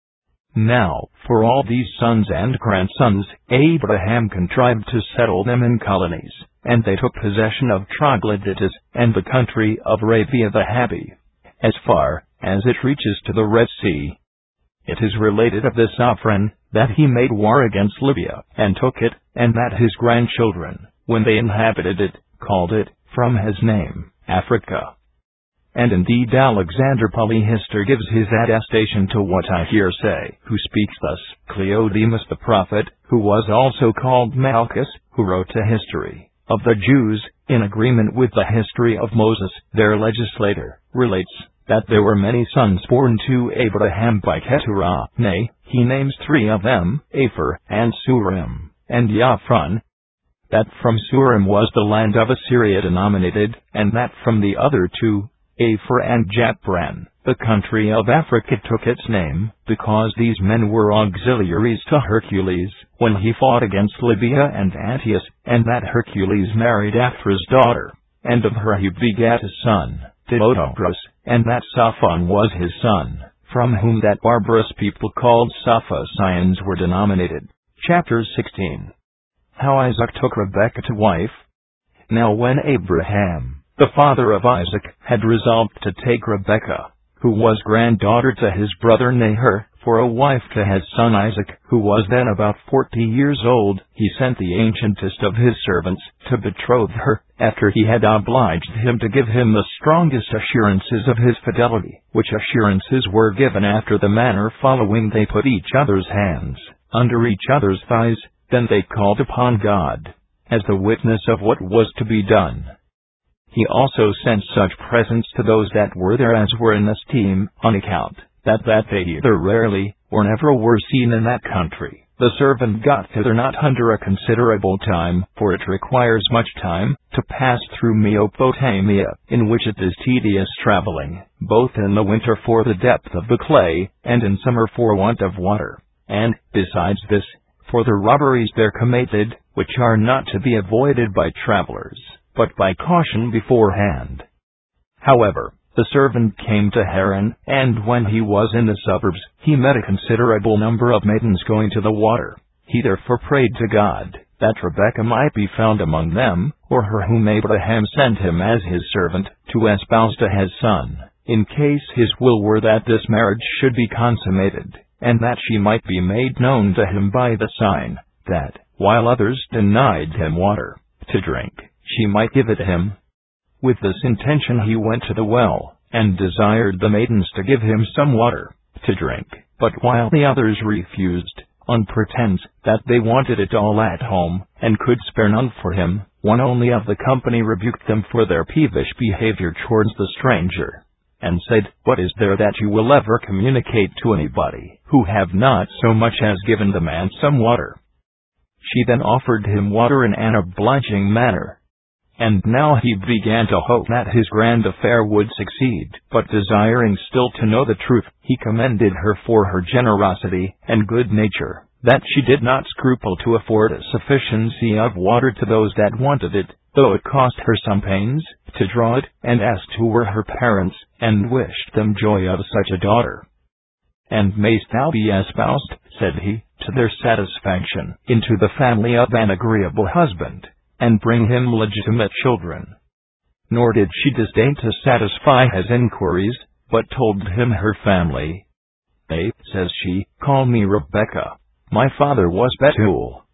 Now, for all these sons and grandsons, Abraham contrived to settle them in colonies, and they took possession of Troglodytis, and the country of Arabia the Happy, as far as it reaches to the Red Sea. It is related of this Ophran, that he made war against Libya, and took it, and that his grandchildren, when they inhabited it, called it, from his name, Africa. And indeed Alexander Polyhistor gives his attestation to what I here say, who speaks thus, Cleodemus the prophet, who was also called Malchus, who wrote a history of the Jews, in agreement with the history of Moses, their legislator, relates that there were many sons born to Abraham by Keturah, nay, he names three of them, Aphor, and Surim, and Yaphron. That from Surim was the land of Assyria denominated, and that from the other two, Aphor and Japran, the country of Africa took its name, because these men were auxiliaries to Hercules, when he fought against Libya and Antiochus, and that Hercules married Aphra's daughter, and of her he begat a son, Theodorus, and that Sophon was his son, from whom that barbarous people called Sophocians were denominated. Chapter sixteen. How Isaac took Rebekah to wife. Now when Abraham, the father of Isaac, had resolved to take Rebekah, who was granddaughter to his brother Nahor, for a wife to his son Isaac, who was then about forty years old, he sent the ancientest of his servants to betroth her, after he had obliged him to give him the strongest assurances of his fidelity, which assurances were given after the manner following: they put each other's hands under each other's thighs, then they called upon God as the witness of what was to be done. He also sent such presents to those that were there as were in esteem, on account that that they either rarely or never were seen in that country. The servant got thither not under a considerable time, for it requires much time to pass through Mesopotamia, in which it is tedious traveling, both in the winter for the depth of the clay, and in summer for want of water. And, besides this, for the robberies there committed, which are not to be avoided by travelers, but by caution beforehand. However, the servant came to Haran, and when he was in the suburbs, he met a considerable number of maidens going to the water. He therefore prayed to God, that Rebekah might be found among them, or her whom Abraham sent him as his servant, to espouse to his son, in case his will were that this marriage should be consummated, and that she might be made known to him by the sign, that, while others denied him water to drink, she might give it him. With this intention he went to the well, and desired the maidens to give him some water to drink, but while the others refused, on pretense that they wanted it all at home, and could spare none for him, one only of the company rebuked them for their peevish behavior towards the stranger, and said, What is there that you will ever communicate to anybody, who have not so much as given the man some water? She then offered him water in an obliging manner. And now he began to hope that his grand affair would succeed, but desiring still to know the truth, he commended her for her generosity and good nature, that she did not scruple to afford a sufficiency of water to those that wanted it, though it cost her some pains to draw it, and asked who were her parents, and wished them joy of such a daughter. And mayst thou be espoused, said he, to their satisfaction, into the family of an agreeable husband, and bring him legitimate children. Nor did she disdain to satisfy his inquiries, but told him her family. They, says she, call me Rebekah. My father was Bethuel,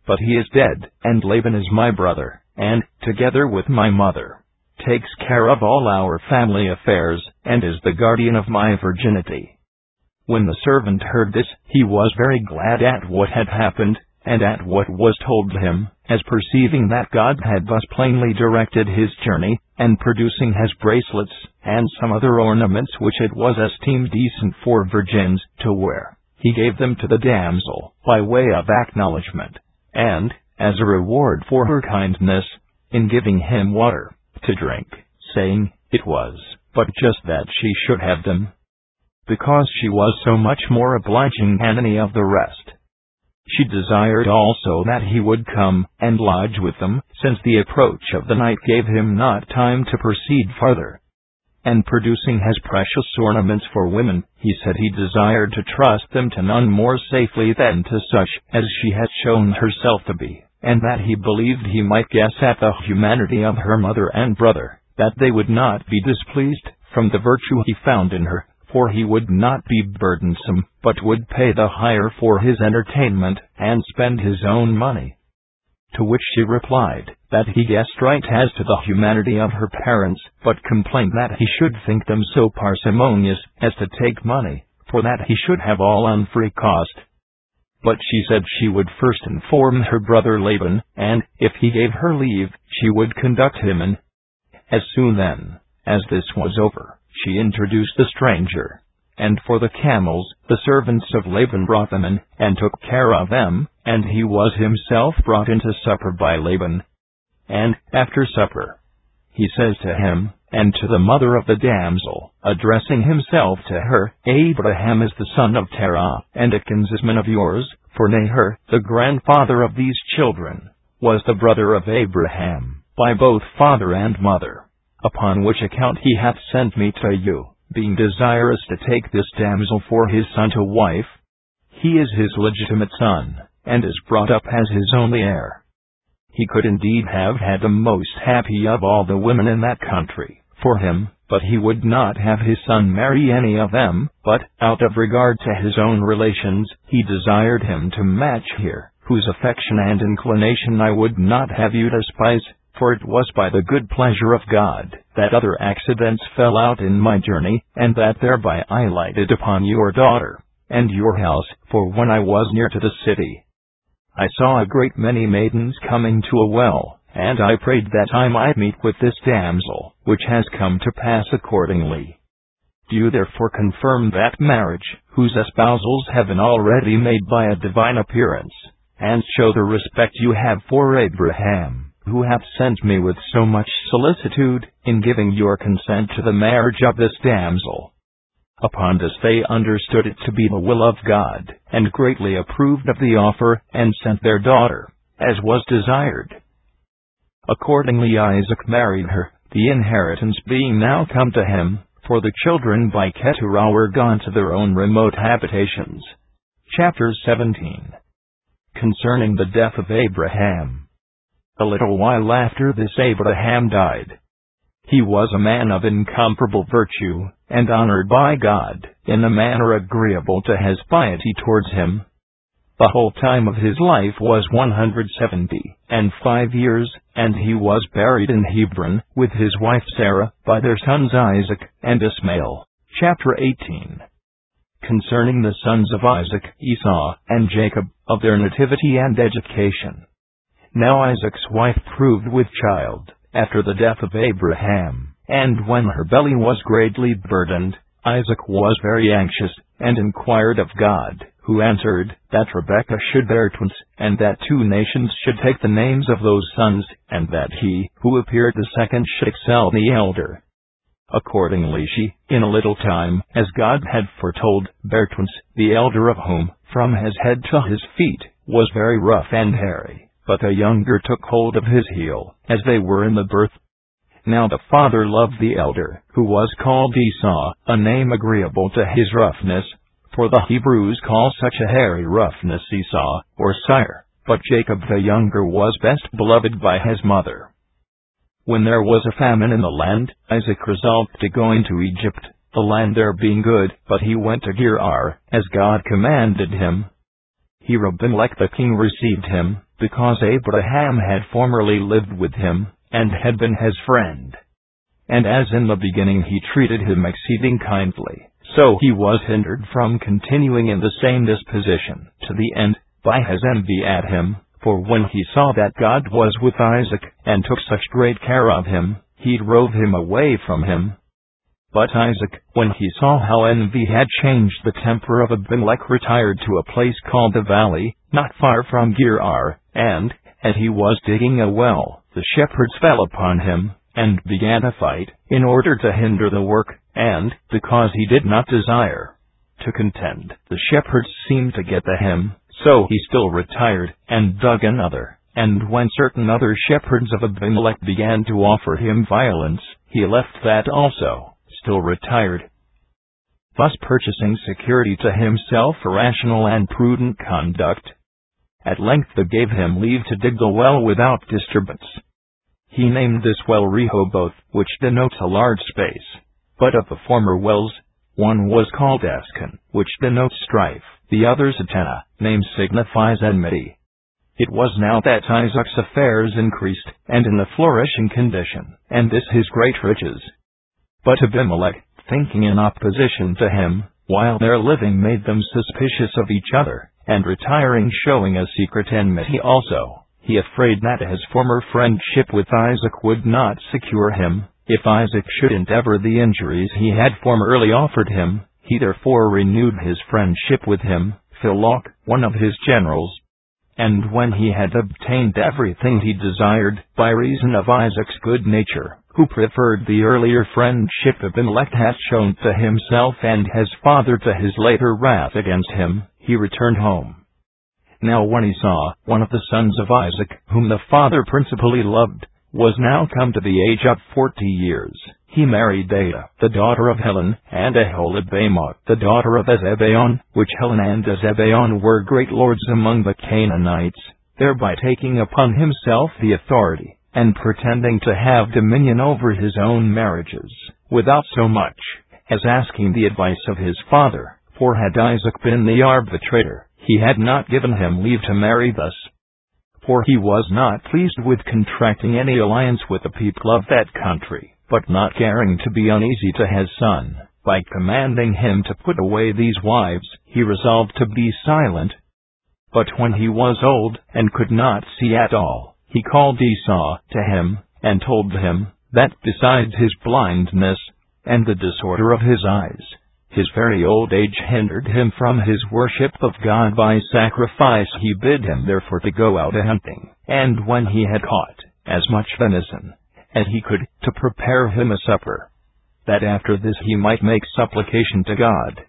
but he is dead, and Laban is my brother, and, together with my mother, takes care of all our family affairs, and is the guardian of my virginity." When the servant heard this, he was very glad at what had happened, and at what was told him, as perceiving that God had thus plainly directed his journey, and producing his bracelets, and some other ornaments which it was esteemed decent for virgins to wear, he gave them to the damsel, by way of acknowledgment, and, as a reward for her kindness, in giving him water to drink, saying, it was but just that she should have them, because she was so much more obliging than any of the rest. She desired also that he would come and lodge with them, since the approach of the night gave him not time to proceed farther. And producing his precious ornaments for women, he said he desired to trust them to none more safely than to such as she had shown herself to be, and that he believed he might guess at the humanity of her mother and brother, that they would not be displeased from the virtue he found in her, for he would not be burdensome, but would pay the hire for his entertainment, and spend his own money. To which she replied, that he guessed right as to the humanity of her parents, but complained that he should think them so parsimonious as to take money, for that he should have all on free cost. But she said she would first inform her brother Laban, and, if he gave her leave, she would conduct him in. As soon then, as this was over, she introduced the stranger, and for the camels, the servants of Laban brought them in, and took care of them, and he was himself brought into supper by Laban. And, after supper, he says to him, and to the mother of the damsel, addressing himself to her, Abraham is the son of Terah, and a kinsman of yours, for Nahor, the grandfather of these children, was the brother of Abraham, by both father and mother. Upon which account he hath sent me to you, being desirous to take this damsel for his son to wife. He is his legitimate son, and is brought up as his only heir. He could indeed have had the most happy of all the women in that country for him, but he would not have his son marry any of them, but, out of regard to his own relations, he desired him to match here, whose affection and inclination I would not have you despise. For it was by the good pleasure of God that other accidents fell out in my journey, and that thereby I lighted upon your daughter, and your house, for when I was near to the city, I saw a great many maidens coming to a well, and I prayed that I might meet with this damsel, which has come to pass accordingly. Do you therefore confirm that marriage, whose espousals have been already made by a divine appearance, and show the respect you have for Abraham, who hath sent me with so much solicitude, in giving your consent to the marriage of this damsel. Upon this they understood it to be the will of God, and greatly approved of the offer, and sent their daughter, as was desired. Accordingly Isaac married her, the inheritance being now come to him, for the children by Keturah were gone to their own remote habitations. Chapter seventeen. Concerning the death of Abraham. A little while after this Abraham died. He was a man of incomparable virtue, and honored by God, in a manner agreeable to his piety towards him. The whole time of his life was one hundred seventy and five years, and he was buried in Hebron, with his wife Sarah, by their sons Isaac and Ishmael. Chapter eighteen. Concerning the sons of Isaac, Esau, and Jacob, of their nativity and education. Now Isaac's wife proved with child, after the death of Abraham, and when her belly was greatly burdened, Isaac was very anxious, and inquired of God, who answered, that Rebekah should bear twins, and that two nations should take the names of those sons, and that he, who appeared the second, should excel the elder. Accordingly she, in a little time, as God had foretold, bare twins, the elder of whom, from his head to his feet, was very rough and hairy. But the younger took hold of his heel, as they were in the birth. Now the father loved the elder, who was called Esau, a name agreeable to his roughness, for the Hebrews call such a hairy roughness Esau, or sire, but Jacob the younger was best beloved by his mother. When there was a famine in the land, Isaac resolved to go into Egypt, the land there being good, but he went to Gerar, as God commanded him. Here Abimelech the king received him, because Abraham had formerly lived with him, and had been his friend. And as in the beginning he treated him exceeding kindly, so he was hindered from continuing in the same disposition to the end, by his envy at him. For when he saw that God was with Isaac, and took such great care of him, he drove him away from him. But Isaac, when he saw how envy had changed the temper of Abimelech, retired to a place called the valley, not far from Gerar, and, as he was digging a well, the shepherds fell upon him, and began a fight, in order to hinder the work, and, because he did not desire to contend, the shepherds seemed to get the him. So he still retired, and dug another, and when certain other shepherds of Abimelech began to offer him violence, he left that also, still retired, thus purchasing security to himself for rational and prudent conduct. At length they gave him leave to dig the well without disturbance. He named this well Rehoboth, which denotes a large space. But of the former wells, one was called Escon, which denotes strife. The other Satana, name signifies enmity. It was now that Isaac's affairs increased, and in a flourishing condition, and this his great riches. But Abimelech, thinking in opposition to him, while their living made them suspicious of each other, and retiring showing a secret enmity also, he afraid that his former friendship with Isaac would not secure him, if Isaac should endeavor the injuries he had formerly offered him. He therefore renewed his friendship with him, Philok, one of his generals. And when he had obtained everything he desired, by reason of Isaac's good nature, who preferred the earlier friendship Abimelech had shown to himself and his father to his later wrath against him, he returned home. Now when Esau, one of the sons of Isaac, whom the father principally loved, was now come to the age of forty years, he married Adah, the daughter of Helon, and Aholibamah, the daughter of Ezebeon, which Helon and Ezebeon were great lords among the Canaanites, thereby taking upon himself the authority, and pretending to have dominion over his own marriages, without so much as asking the advice of his father. For had Isaac been the arbitrator, he had not given him leave to marry thus. For he was not pleased with contracting any alliance with the people of that country, but not caring to be uneasy to his son, by commanding him to put away these wives, he resolved to be silent. But when he was old, and could not see at all, he called Esau to him, and told him, that besides his blindness, and the disorder of his eyes, his very old age hindered him from his worship of God by sacrifice. He bid him therefore to go out a-hunting, and when he had caught as much venison as he could, to prepare him a supper, that after this he might make supplication to God,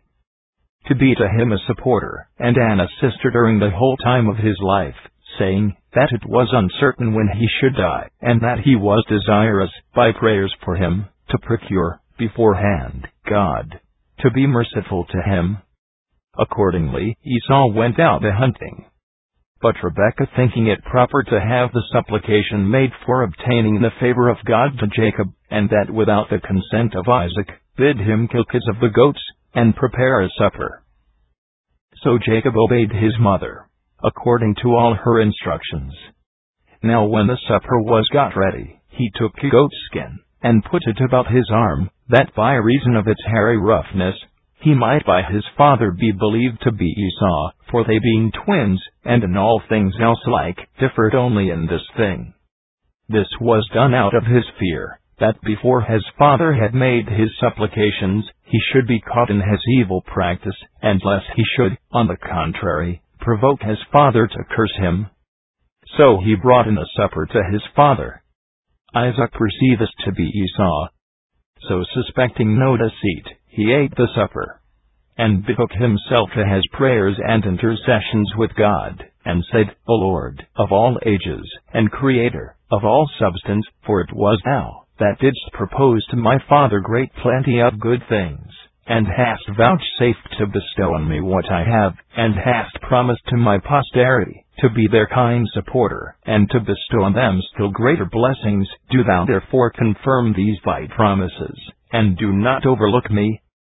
to be to him a supporter and an assister during the whole time of his life, saying, that it was uncertain when he should die, and that he was desirous, by prayers for him, to procure, beforehand, God to be merciful to him. Accordingly, Esau went out a-hunting. But Rebekah, thinking it proper to have the supplication made for obtaining the favor of God to Jacob, and that without the consent of Isaac, bid him kill kids of the goats, and prepare a supper. So Jacob obeyed his mother, according to all her instructions. Now when the supper was got ready, he took a goat's skin, and put it about his arm, that by reason of its hairy roughness, he might by his father be believed to be Esau, for they being twins, and in all things else like, differed only in this thing. This was done out of his fear, that before his father had made his supplications, he should be caught in his evil practice, and lest he should, on the contrary, provoke his father to curse him. So he brought in a supper to his father. Isaac perceived this to be Esau. So suspecting no deceit, he ate the supper, and betook himself to his prayers and intercessions with God, and said, O Lord of all ages, and Creator of all substance, for it was thou that didst propose to my father great plenty of good things, and hast vouchsafed to bestow on me what I have, and hast promised to my posterity to be their kind supporter, and to bestow on them still greater blessings. Do thou therefore confirm these thy promises, and do not overlook me.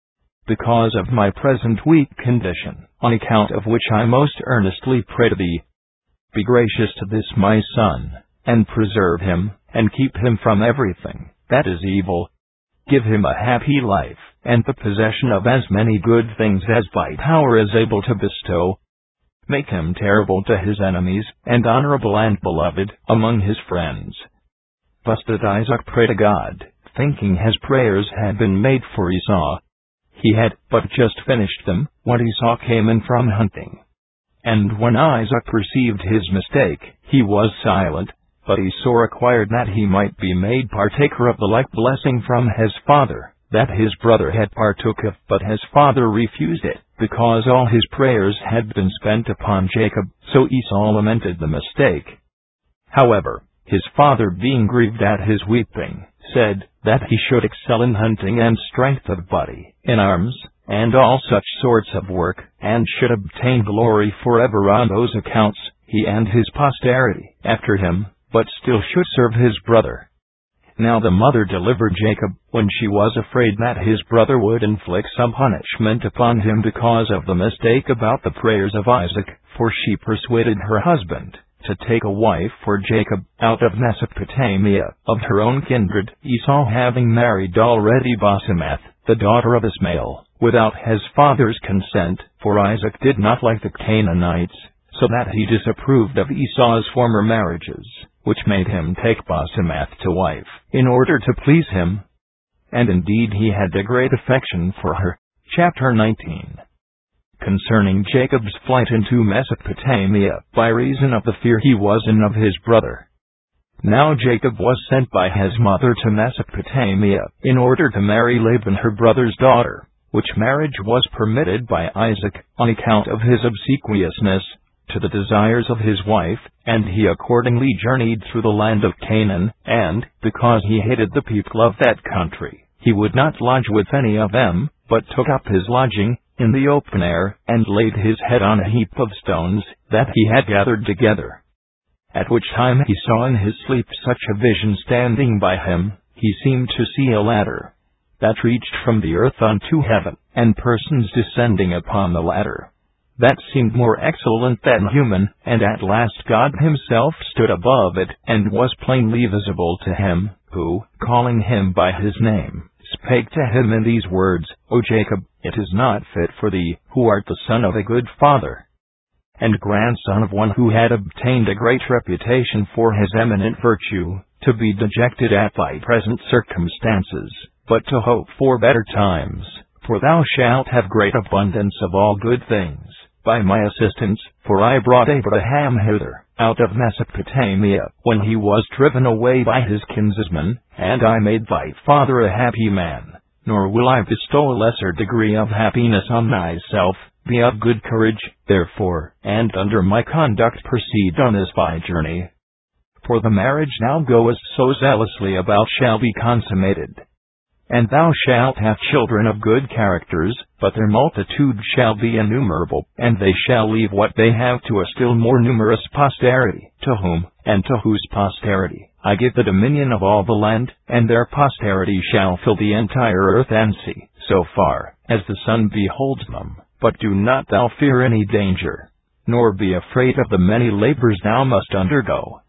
because of my present weak condition, on account of which I most earnestly pray to thee. Be gracious to this my son, and preserve him, and keep him from everything that is evil. Give him a happy life, and the possession of as many good things as thy power is able to bestow. Make him terrible to his enemies, and honorable and beloved among his friends. Thus did Isaac pray to God, thinking his prayers had been made for Esau. He had but just finished them, when Esau came in from hunting. And when Isaac perceived his mistake, he was silent, but Esau required that he might be made partaker of the like blessing from his father, that his brother had partook of, but his father refused it, because all his prayers had been spent upon Jacob. So Esau lamented the mistake. However, his father, being grieved at his weeping, said that he should excel in hunting and strength of body, in arms, and all such sorts of work, and should obtain glory forever on those accounts, he and his posterity after him, but still should serve his brother. Now the mother delivered Jacob, when she was afraid that his brother would inflict some punishment upon him because of the mistake about the prayers of Isaac, for she persuaded her husband to take a wife for Jacob, out of Mesopotamia, of her own kindred, Esau having married already Basemath, the daughter of Ismael, without his father's consent, for Isaac did not like the Canaanites, so that he disapproved of Esau's former marriages, which made him take Basemath to wife, in order to please him. And indeed he had a great affection for her. Chapter nineteen. Concerning Jacob's flight into Mesopotamia, by reason of the fear he was in of his brother. Now Jacob was sent by his mother to Mesopotamia, in order to marry Laban her brother's daughter, which marriage was permitted by Isaac, on account of his obsequiousness to the desires of his wife, and he accordingly journeyed through the land of Canaan, and, because he hated the people of that country, he would not lodge with any of them, but took up his lodging in the open air, and laid his head on a heap of stones that he had gathered together. At which time he saw in his sleep such a vision standing by him. He seemed to see a ladder that reached from the earth unto heaven, and persons descending upon the ladder that seemed more excellent than human, and at last God himself stood above it, and was plainly visible to him, who, calling him by his name, spake to him in these words, O Jacob, it is not fit for thee, who art the son of a good father, and grandson of one who had obtained a great reputation for his eminent virtue, to be dejected at thy present circumstances, but to hope for better times, for thou shalt have great abundance of all good things, by my assistance, for I brought Abraham hither, out of Mesopotamia, when he was driven away by his kinsmen, and I made thy father a happy man, nor will I bestow a lesser degree of happiness on thyself. Be of good courage, therefore, and under my conduct proceed on this thy journey. For the marriage thou goest so zealously about shall be consummated. And thou shalt have children of good characters, but their multitude shall be innumerable, and they shall leave what they have to a still more numerous posterity, to whom, and to whose posterity, I give the dominion of all the land, and their posterity shall fill the entire earth and sea, so far as the sun beholds them. But do not thou fear any danger, nor be afraid of the many labors thou must undergo.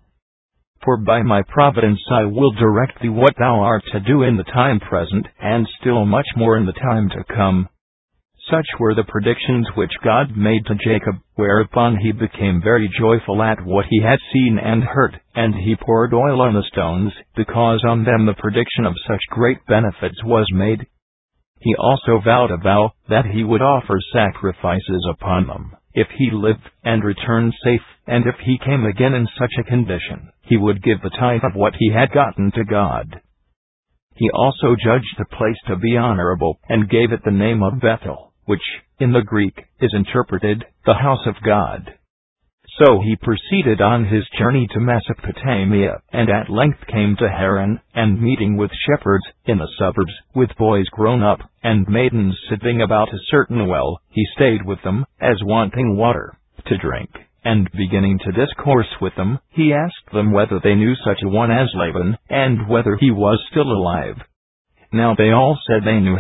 For by my providence I will direct thee what thou art to do in the time present, and still much more in the time to come. Such were the predictions which God made to Jacob, whereupon he became very joyful at what he had seen and heard, and he poured oil on the stones, because on them the prediction of such great benefits was made. He also vowed a vow that he would offer sacrifices upon them, if he lived and returned safe, and if he came again in such a condition, he would give the tithe of what he had gotten to God. He also judged the place to be honorable, and gave it the name of Bethel, which, in the Greek, is interpreted, the house of God. So he proceeded on his journey to Mesopotamia, and at length came to Haran, and meeting with shepherds in the suburbs, with boys grown up, and maidens sitting about a certain well, he stayed with them, as wanting water to drink, and beginning to discourse with them, he asked them whether they knew such a one as Laban, and whether he was still alive. Now they all said they knew him,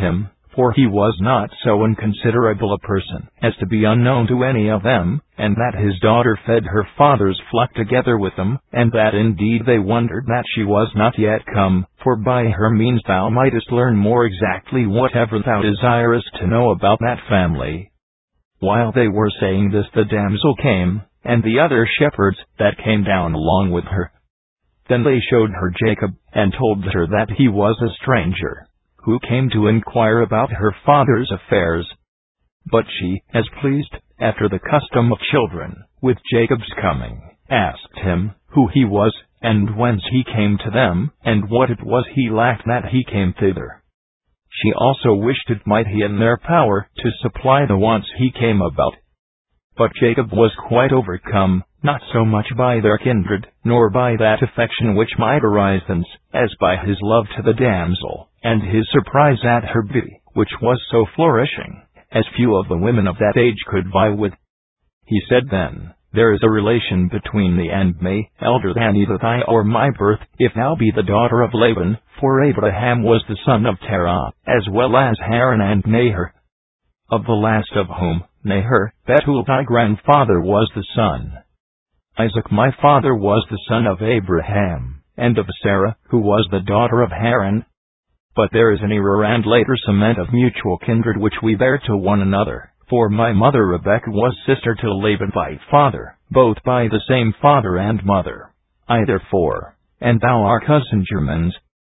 for he was not so inconsiderable a person as to be unknown to any of them, and that his daughter fed her father's flock together with them, and that indeed they wondered that she was not yet come, for by her means thou mightest learn more exactly whatever thou desirest to know about that family. While they were saying this, the damsel came, and the other shepherds that came down along with her. Then they showed her Jacob, and told her that he was a stranger, who came to inquire about her father's affairs. But she, as pleased, after the custom of children, with Jacob's coming, asked him who he was, and whence he came to them, and what it was he lacked that he came thither. She also wished it might be in their power to supply the wants he came about. But Jacob was quite overcome, not so much by their kindred, nor by that affection which might arise thence, as by his love to the damsel, and his surprise at her beauty, which was so flourishing, as few of the women of that age could vie with. He said then, There is a relation between thee and me, elder than either thy or my birth, if thou be the daughter of Laban, for Abraham was the son of Terah, as well as Haran and Nahor, of the last of whom, Nahor, Bethuel thy grandfather was the son. Isaac my father was the son of Abraham, and of Sarah, who was the daughter of Haran. But there is an earlier and later cement of mutual kindred which we bear to one another, for my mother Rebekah was sister to Laban thy father, both by the same father and mother. I therefore, and thou art cousin germans.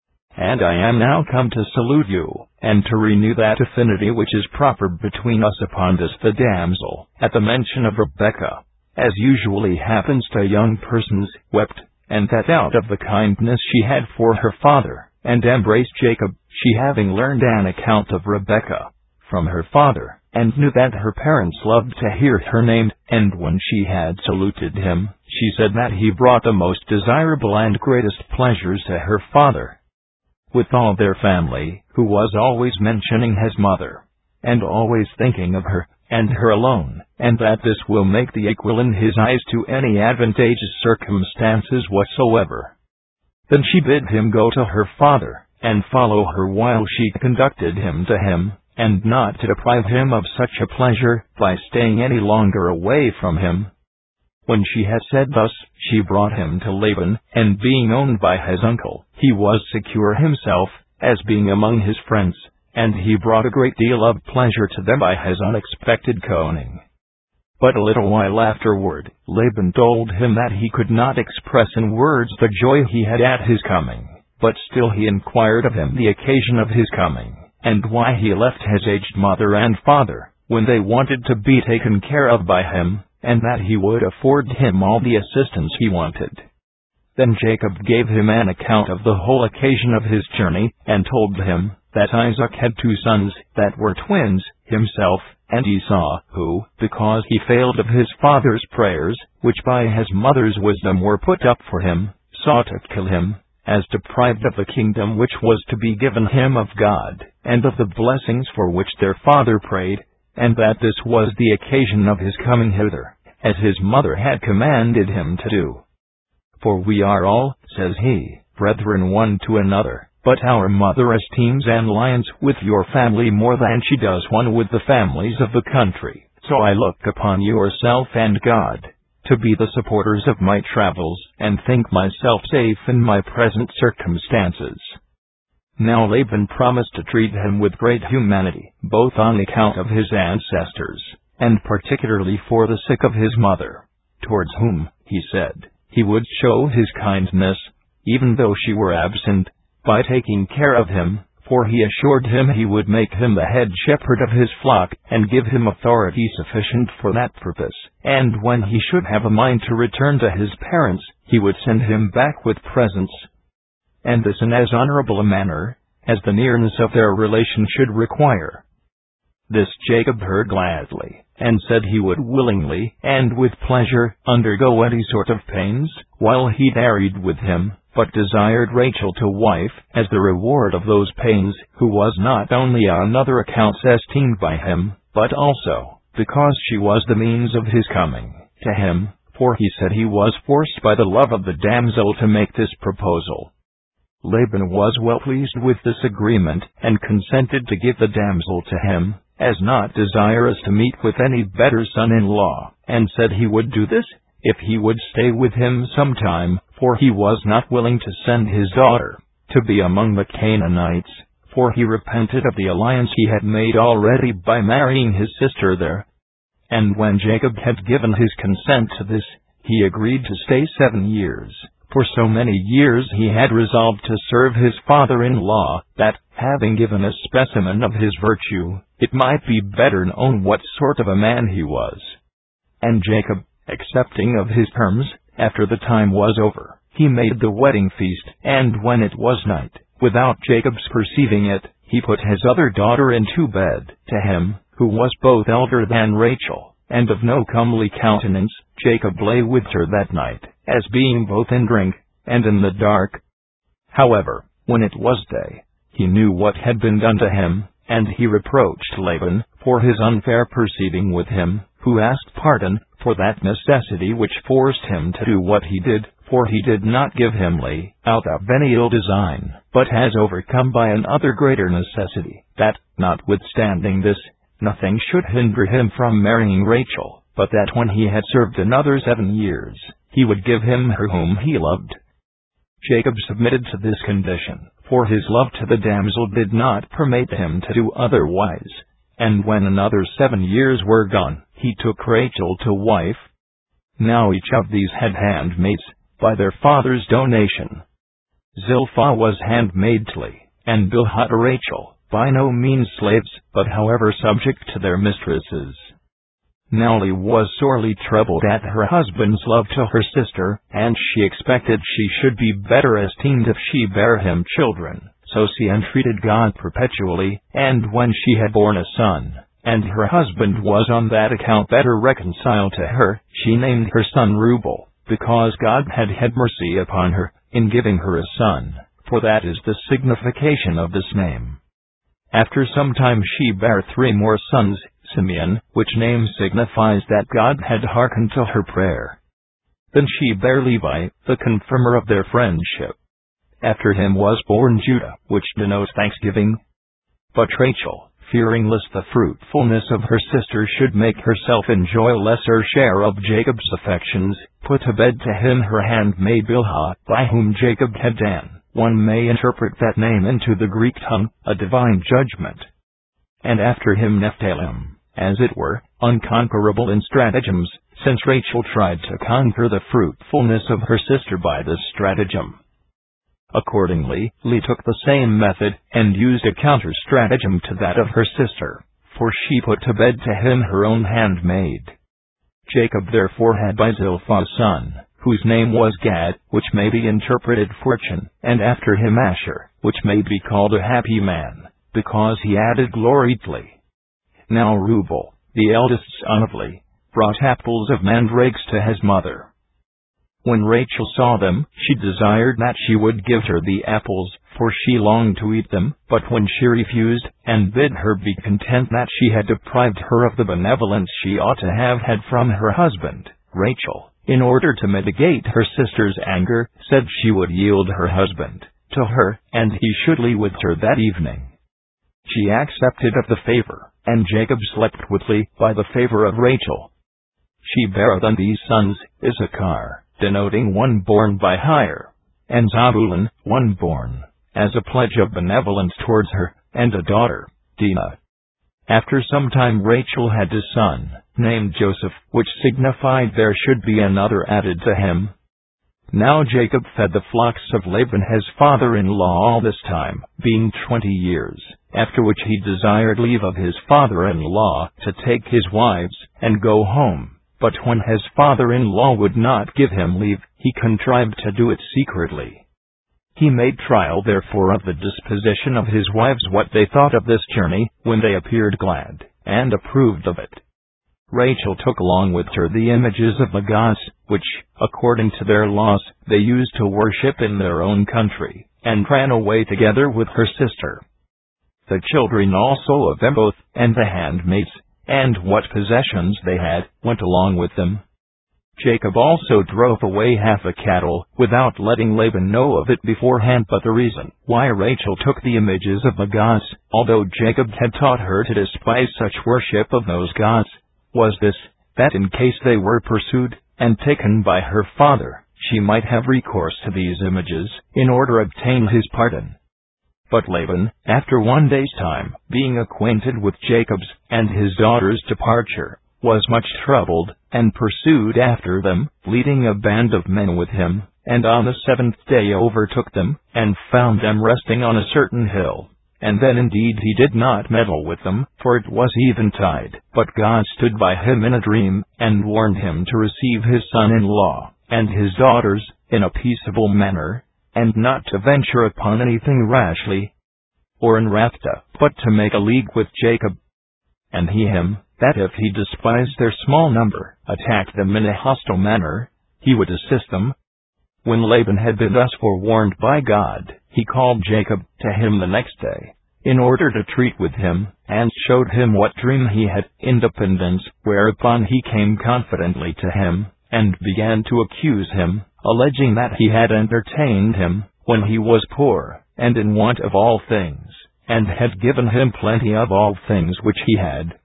And I am now come to salute you, and to renew that affinity which is proper between us. Upon this the damsel, at the mention of Rebekah, as usually happens to young persons, wept, and that out of the kindness she had for her father, and embraced Jacob, she having learned an account of Rebekah from her father, and knew that her parents loved to hear her named, and when she had saluted him, she said that he brought the most desirable and greatest pleasures to her father, with all their family, who was always mentioning his mother, and always thinking of her, and her alone, and that this will make the equal in his eyes to any advantageous circumstances whatsoever. Then she bid him go to her father, and follow her while she conducted him to him, and not to deprive him of such a pleasure by staying any longer away from him. When she had said thus, she brought him to Laban, and being owned by his uncle, he was secure himself, as being among his friends, and he brought a great deal of pleasure to them by his unexpected coming. But a little while afterward, Laban told him that he could not express in words the joy he had at his coming, but still he inquired of him the occasion of his coming, and why he left his aged mother and father, when they wanted to be taken care of by him, and that he would afford him all the assistance he wanted. Then Jacob gave him an account of the whole occasion of his journey, and told him that Isaac had two sons that were twins, himself and Esau, who, because he failed of his father's prayers, which by his mother's wisdom were put up for him, sought to kill him, as deprived of the kingdom which was to be given him of God, and of the blessings for which their father prayed, and that this was the occasion of his coming hither, as his mother had commanded him to do. For we are all, says he, brethren one to another, but our mother esteems an alliance with your family more than she does one with the families of the country. So I look upon yourself and God to be the supporters of my travels, and think myself safe in my present circumstances. Now Laban promised to treat him with great humanity, both on account of his ancestors, and particularly for the sick of his mother, towards whom, he said, he would show his kindness, even though she were absent, by taking care of him, for he assured him he would make him the head shepherd of his flock, and give him authority sufficient for that purpose, and when he should have a mind to return to his parents, he would send him back with presents, and this in as honorable a manner as the nearness of their relation should require. This Jacob heard gladly, and said he would willingly and with pleasure undergo any sort of pains, while he tarried with him, but desired Rachel to wife, as the reward of those pains, who was not only on other accounts esteemed by him, but also because she was the means of his coming to him, for he said he was forced by the love of the damsel to make this proposal. Laban was well pleased with this agreement, and consented to give the damsel to him, as not desirous to meet with any better son-in-law, and said he would do this, if he would stay with him some time, for he was not willing to send his daughter to be among the Canaanites, for he repented of the alliance he had made already by marrying his sister there. And when Jacob had given his consent to this, he agreed to stay seven years. For so many years he had resolved to serve his father-in-law, that, having given a specimen of his virtue, it might be better known what sort of a man he was. And Jacob, accepting of his terms, after the time was over, he made the wedding feast, and when it was night, without Jacob's perceiving it, he put his other daughter into bed to him, who was both elder than Rachel, and of no comely countenance. Jacob lay with her that night, as being both in drink, and in the dark. However, when it was day, he knew what had been done to him, and he reproached Laban for his unfair proceeding with him, who asked pardon for that necessity which forced him to do what he did, for he did not give him lay out of any ill design, but has overcome by another greater necessity, that, notwithstanding this, nothing should hinder him from marrying Rachel, but that when he had served another seven years, he would give him her whom he loved. Jacob submitted to this condition, for his love to the damsel did not permit him to do otherwise. And when another seven years were gone, he took Rachel to wife. Now each of these had handmaids, by their father's donation. Zilpah was handmaid to Leah, and Bilhah to Rachel, by no means slaves, but however subject to their mistresses. Now Leah was sorely troubled at her husband's love to her sister, and she expected she should be better esteemed if she bare him children. So she entreated God perpetually, and when she had borne a son, and her husband was on that account better reconciled to her, she named her son Reuben, because God had had mercy upon her, in giving her a son, for that is the signification of this name. After some time she bare three more sons, Simeon, which name signifies that God had hearkened to her prayer. Then she bare Levi, the confirmer of their friendship. After him was born Judah, which denotes thanksgiving. But Rachel, fearing lest the fruitfulness of her sister should make herself enjoy a lesser share of Jacob's affections, put to bed to him her handmaid Bilhah, by whom Jacob had done. One may interpret that name into the Greek tongue, a divine judgment. And after him Nephthalim, as it were, unconquerable in stratagems, since Rachel tried to conquer the fruitfulness of her sister by this stratagem. Accordingly, Leah took the same method, and used a counter-stratagem to that of her sister, for she put to bed to him her own handmaid. Jacob therefore had by Zilpah a son, whose name was Gad, which may be interpreted fortune, and after him Asher, which may be called a happy man, because he added glory to Leah. Now Reuben, the eldest son of Leah, brought apples of mandrakes to his mother. When Rachel saw them, she desired that she would give her the apples, for she longed to eat them, but when she refused, and bid her be content that she had deprived her of the benevolence she ought to have had from her husband, Rachel, in order to mitigate her sister's anger, said she would yield her husband to her, and he should lie with her that evening. She accepted of the favor, and Jacob slept with Leah by the favor of Rachel. She bare them these sons, Issachar, denoting one born by hire, and Zabulon, one born, as a pledge of benevolence towards her, and a daughter, Dinah. After some time Rachel had a son, named Joseph, which signified there should be another added to him. Now Jacob fed the flocks of Laban his father-in-law all this time, being twenty years, after which he desired leave of his father-in-law to take his wives, and go home. But when his father-in-law would not give him leave, he contrived to do it secretly. He made trial therefore of the disposition of his wives what they thought of this journey, when they appeared glad, and approved of it. Rachel took along with her the images of the gods, which, according to their laws, they used to worship in their own country, and ran away together with her sister. The children also of them both, and the handmaids, and what possessions they had, went along with them. Jacob also drove away half the cattle, without letting Laban know of it beforehand. But the reason why Rachel took the images of the gods, although Jacob had taught her to despise such worship of those gods, was this, that in case they were pursued and taken by her father, she might have recourse to these images, in order to obtain his pardon. But Laban, after one day's time, being acquainted with Jacob's and his daughter's departure, was much troubled, and pursued after them, leading a band of men with him, and on the seventh day overtook them, and found them resting on a certain hill. And then indeed he did not meddle with them, for it was eventide. But God stood by him in a dream, and warned him to receive his son-in-law, and his daughters, in a peaceable manner, and not to venture upon anything rashly, or in wrath, but to make a league with Jacob. And he him, that if he despised their small number, attacked them in a hostile manner, he would assist them. When Laban had been thus forewarned by God, he called Jacob to him the next day, in order to treat with him, and showed him what dream he had, independence, whereupon he came confidently to him, and began to accuse him, alleging that he had entertained him, when he was poor, and in want of all things, and had given him plenty of all things which he had.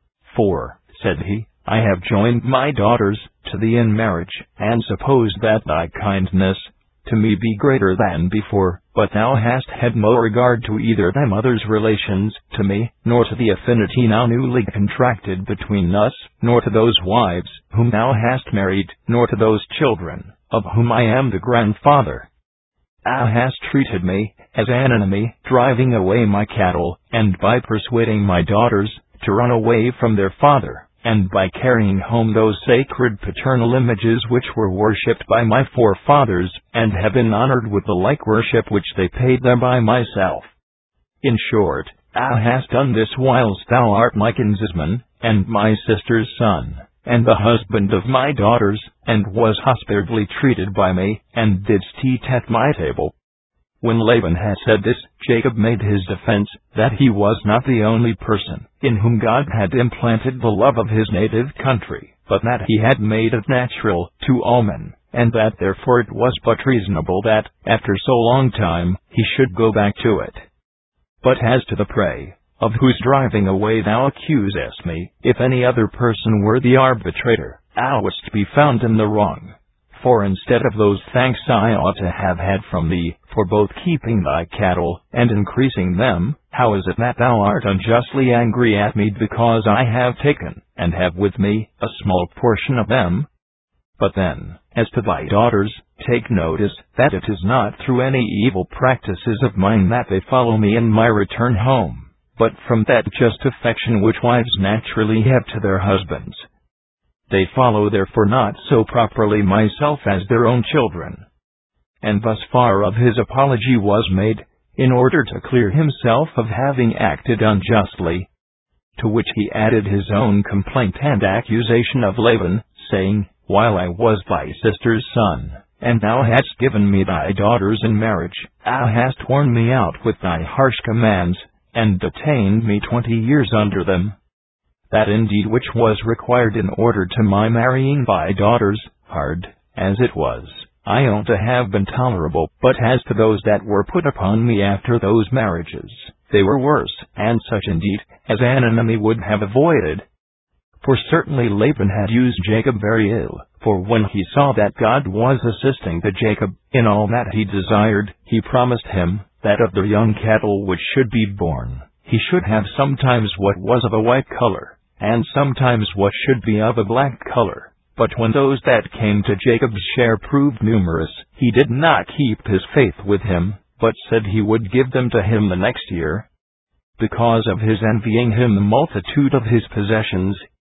For, said he, I have joined my daughters to thee in marriage, and suppose that thy kindness to me be greater than before, but thou hast had no regard to either thy mother's relations to me, nor to the affinity now newly contracted between us, nor to those wives whom thou hast married, nor to those children, of whom I am the grandfather. Thou hast treated me as an enemy, driving away my cattle, and by persuading my daughters to run away from their father, and by carrying home those sacred paternal images which were worshipped by my forefathers, and have been honored with the like worship which they paid them by myself. In short, thou hast done this whilst thou art my kinsman, and my sister's son, and the husband of my daughters, and was hospitably treated by me, and didst eat at my table. When Laban had said this, Jacob made his defense, that he was not the only person in whom God had implanted the love of his native country, but that he had made it natural to all men, and that therefore it was but reasonable that, after so long time, he should go back to it. But as to the prey, of whose driving away thou accusest me, if any other person were the arbitrator, thou wouldst be found in the wrong. For instead of those thanks I ought to have had from thee, for both keeping thy cattle, and increasing them, how is it that thou art unjustly angry at me because I have taken, and have with me, a small portion of them? But then, as to thy daughters, take notice, that it is not through any evil practices of mine that they follow me in my return home, but from that just affection which wives naturally have to their husbands. They follow therefore not so properly myself as their own children. And thus far of his apology was made, in order to clear himself of having acted unjustly. To which he added his own complaint and accusation of Laban, saying, While I was thy sister's son, and thou hadst given me thy daughters in marriage, thou hast worn me out with thy harsh commands, and detained me twenty years under them. That indeed which was required in order to my marrying thy daughters, hard as it was, I ought to have been tolerable, but as to those that were put upon me after those marriages, they were worse, and such indeed, as an enemy would have avoided. For certainly Laban had used Jacob very ill, for when he saw that God was assisting to Jacob in all that he desired, he promised him, that of the young cattle which should be born, he should have sometimes what was of a white color, and sometimes what should be of a black color. But when those that came to Jacob's share proved numerous, he did not keep his faith with him, but said he would give them to him the next year. Because of his envying him the multitude of his possessions,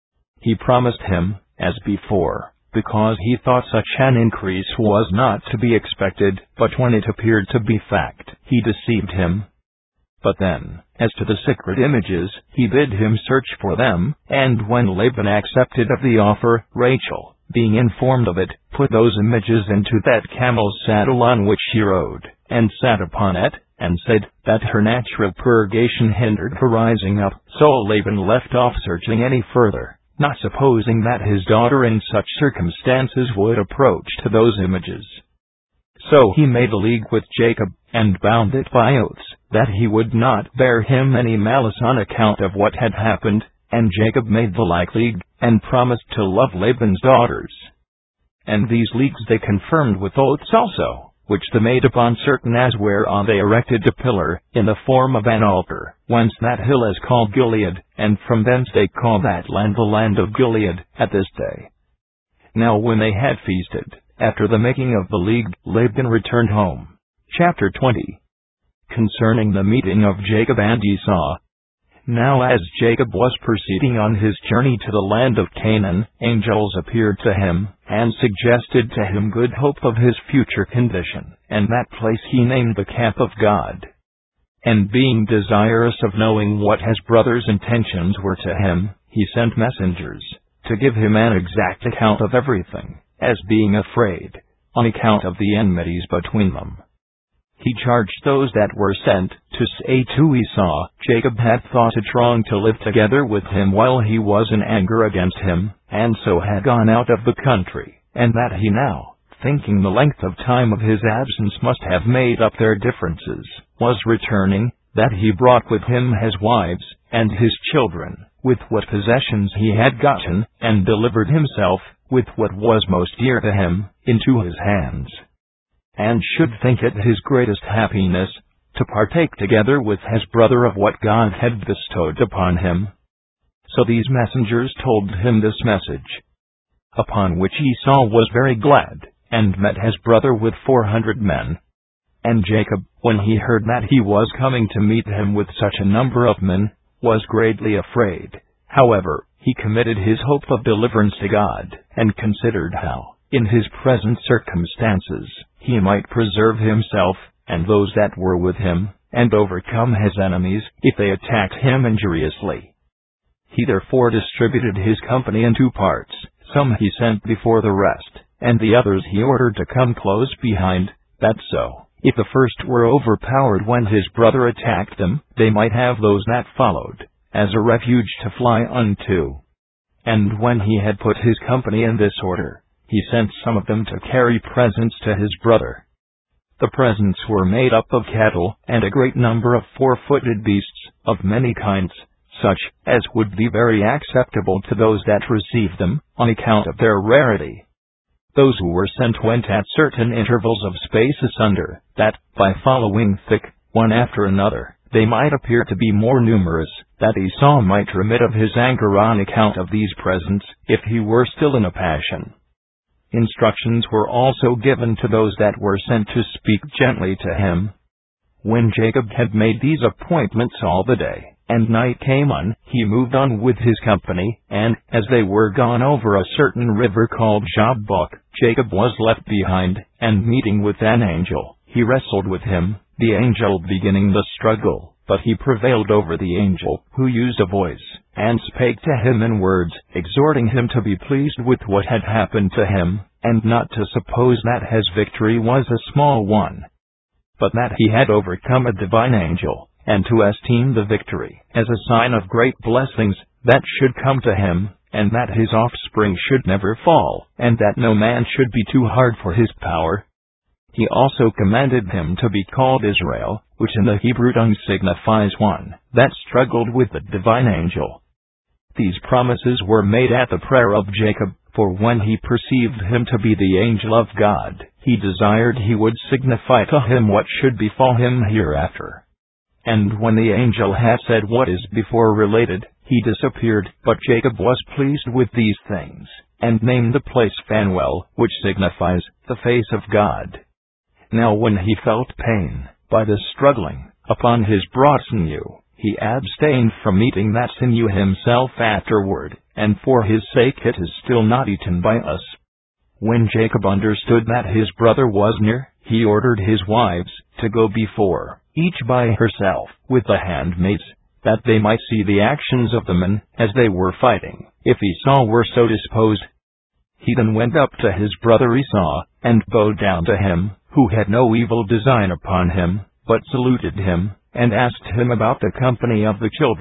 he promised him, as before, because he thought such an increase was not to be expected, but when it appeared to be fact, he deceived him. But then, as to the sacred images, he bid him search for them, and when Laban accepted of the offer, Rachel, being informed of it, put those images into that camel's saddle on which she rode, and sat upon it, and said that her natural purgation hindered her rising up. So Laban left off searching any further, not supposing that his daughter in such circumstances would approach to those images. So he made a league with Jacob, and bound it by oaths, that he would not bear him any malice on account of what had happened, and Jacob made the like league, and promised to love Laban's daughters. And these leagues they confirmed with oaths also, which they made upon certain as whereon they erected a pillar, in the form of an altar, whence that hill is called Gilead, and from thence they call that land the land of Gilead, at this day. Now when they had feasted, after the making of the league, Laban returned home. Chapter twenty. Concerning the meeting of Jacob and Esau. Now as Jacob was proceeding on his journey to the land of Canaan, angels appeared to him, and suggested to him good hope of his future condition, and that place he named the camp of God. And being desirous of knowing what his brother's intentions were to him, he sent messengers, to give him an exact account of everything, as being afraid, on account of the enmities between them. He charged those that were sent, to say to Esau, Jacob had thought it wrong to live together with him while he was in anger against him, and so had gone out of the country, and that he now, thinking the length of time of his absence must have made up their differences, was returning, that he brought with him his wives, and his children, with what possessions he had gotten, and delivered himself, with what was most dear to him, into his hands. And should think it his greatest happiness, to partake together with his brother of what God had bestowed upon him. So these messengers told him this message. Upon which Esau was very glad, and met his brother with four hundred men. And Jacob, when he heard that he was coming to meet him with such a number of men, was greatly afraid. However, he committed his hope of deliverance to God, and considered how, in his present circumstances, he might preserve himself, and those that were with him, and overcome his enemies, if they attacked him injuriously. He therefore distributed his company in two parts, some he sent before the rest, and the others he ordered to come close behind, that so, if the first were overpowered when his brother attacked them, they might have those that followed, as a refuge to fly unto. And when he had put his company in this order, he sent some of them to carry presents to his brother. The presents were made up of cattle, and a great number of four-footed beasts, of many kinds, such as would be very acceptable to those that received them, on account of their rarity. Those who were sent went at certain intervals of space asunder, that, by following thick, one after another, they might appear to be more numerous, that Esau might remit of his anger on account of these presents, if he were still in a passion. Instructions were also given to those that were sent to speak gently to him. When Jacob had made these appointments all the day, and night came on, he moved on with his company, and, as they were gone over a certain river called Jabbok, Jacob was left behind, and meeting with an angel, he wrestled with him, the angel beginning the struggle. But he prevailed over the angel, who used a voice, and spake to him in words, exhorting him to be pleased with what had happened to him, and not to suppose that his victory was a small one, but that he had overcome a divine angel, and to esteem the victory as a sign of great blessings that should come to him, and that his offspring should never fall, and that no man should be too hard for his power. He also commanded him to be called Israel, which in the Hebrew tongue signifies one that struggled with the divine angel. These promises were made at the prayer of Jacob, for when he perceived him to be the angel of God, he desired he would signify to him what should befall him hereafter. And when the angel had said what is before related, he disappeared, but Jacob was pleased with these things, and named the place Phanuel, which signifies the face of God. Now when he felt pain, by the struggling, upon his broad sinew, he abstained from eating that sinew himself afterward, and for his sake it is still not eaten by us. When Jacob understood that his brother was near, he ordered his wives to go before, each by herself, with the handmaids, that they might see the actions of the men, as they were fighting, if Esau were so disposed. He then went up to his brother Esau, and bowed down to him, who had no evil design upon him, but saluted him, and asked him about the company of the children,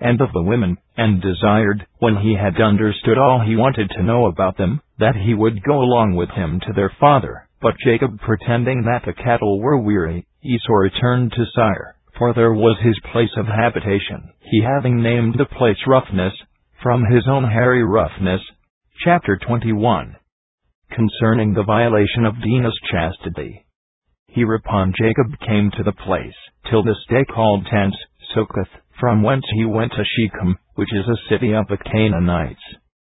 and of the women, and desired, when he had understood all he wanted to know about them, that he would go along with him to their father. But Jacob, pretending that the cattle were weary, Esau returned to Seir, for there was his place of habitation, he having named the place Roughness, from his own hairy roughness. Chapter twenty-one. Concerning the violation of Dinah's chastity. Hereupon Jacob came to the place, till this day called Tents, Succoth, from whence he went to Shechem, which is a city of the Canaanites.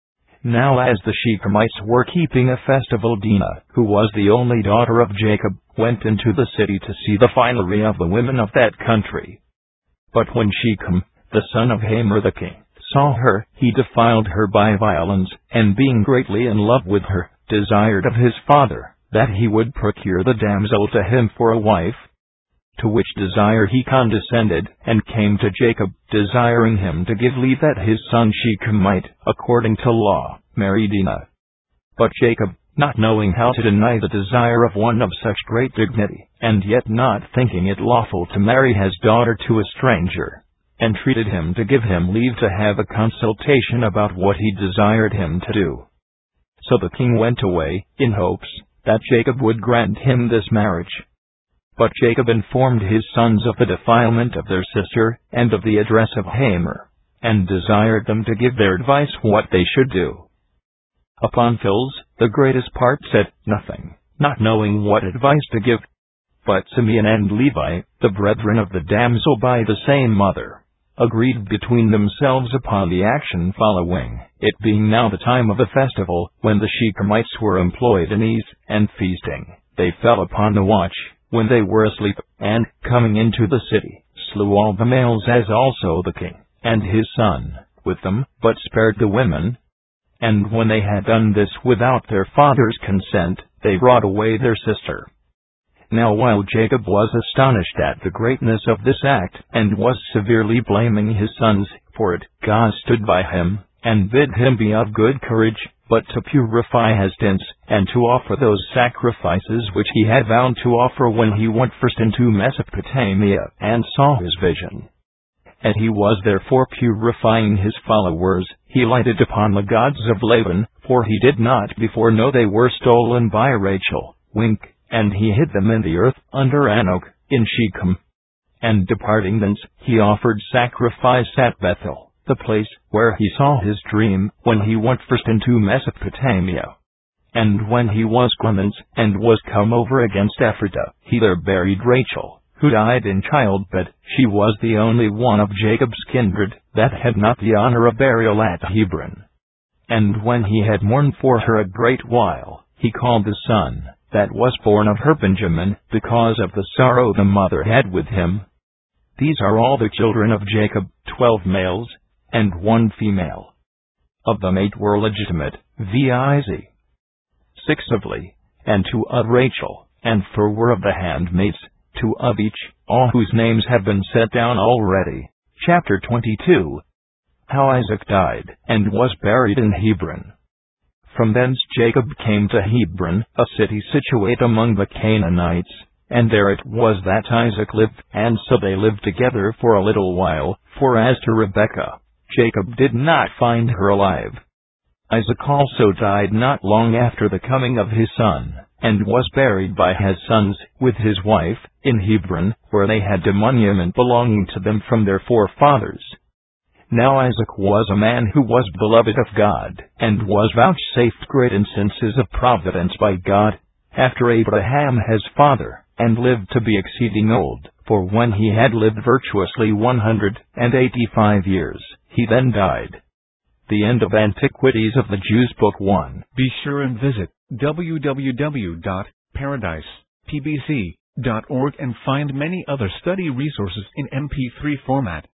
Now as the Shechemites were keeping a festival, Dinah, who was the only daughter of Jacob, went into the city to see the finery of the women of that country. But when Shechem, the son of Hamor the king, saw her, he defiled her by violence, and being greatly in love with her, desired of his father, that he would procure the damsel to him for a wife. To which desire he condescended, and came to Jacob, desiring him to give leave that his son Shechem might, according to law, marry Dinah. But Jacob, not knowing how to deny the desire of one of such great dignity, and yet not thinking it lawful to marry his daughter to a stranger, entreated him to give him leave to have a consultation about what he desired him to do. So the king went away, in hopes that Jacob would grant him this marriage. But Jacob informed his sons of the defilement of their sister, and of the address of Hamor, and desired them to give their advice what they should do. Upon Phils, the greatest part said nothing, not knowing what advice to give. But Simeon and Levi, the brethren of the damsel by the same mother, agreed between themselves upon the action following, it being now the time of the festival, when the Shechemites were employed in ease and feasting, they fell upon the watch, when they were asleep, and, coming into the city, slew all the males as also the king, and his son, with them, but spared the women. And when they had done this without their father's consent, they brought away their sister. Now while Jacob was astonished at the greatness of this act, and was severely blaming his sons for it, God stood by him, and bid him be of good courage, but to purify his tents, and to offer those sacrifices which he had vowed to offer when he went first into Mesopotamia, and saw his vision. And he was therefore purifying his followers, he lighted upon the gods of Laban, for he did not before know they were stolen by Rachel, Wink, and he hid them in the earth, under Anak, in Shechem. And departing thence, he offered sacrifice at Bethel, the place where he saw his dream, when he went first into Mesopotamia. And when he was gone thence, and was come over against Ephrata, he there buried Rachel, who died in childbed. She was the only one of Jacob's kindred that had not the honor of burial at Hebron. And when he had mourned for her a great while, he called the son that was born of her Benjamin, because of the sorrow the mother had with him. These are all the children of Jacob, twelve males, and one female. Of them eight were legitimate, viz. six of Leah, and two of Rachel, and four were of the handmaids, two of each, all whose names have been set down already. Chapter twenty-two. How Isaac died, and was buried in Hebron. From thence Jacob came to Hebron, a city situate among the Canaanites, and there it was that Isaac lived, and so they lived together for a little while, for as to Rebekah, Jacob did not find her alive. Isaac also died not long after the coming of his son, and was buried by his sons, with his wife, in Hebron, where they had a monument belonging to them from their forefathers. Now Isaac was a man who was beloved of God, and was vouchsafed great instances of providence by God, after Abraham his father, and lived to be exceeding old, for when he had lived virtuously one hundred and eighty-five years, he then died. The end of Antiquities of the Jews, Book one. Be sure and visit w w w dot paradise p b c dot org and find many other study resources in M P three format.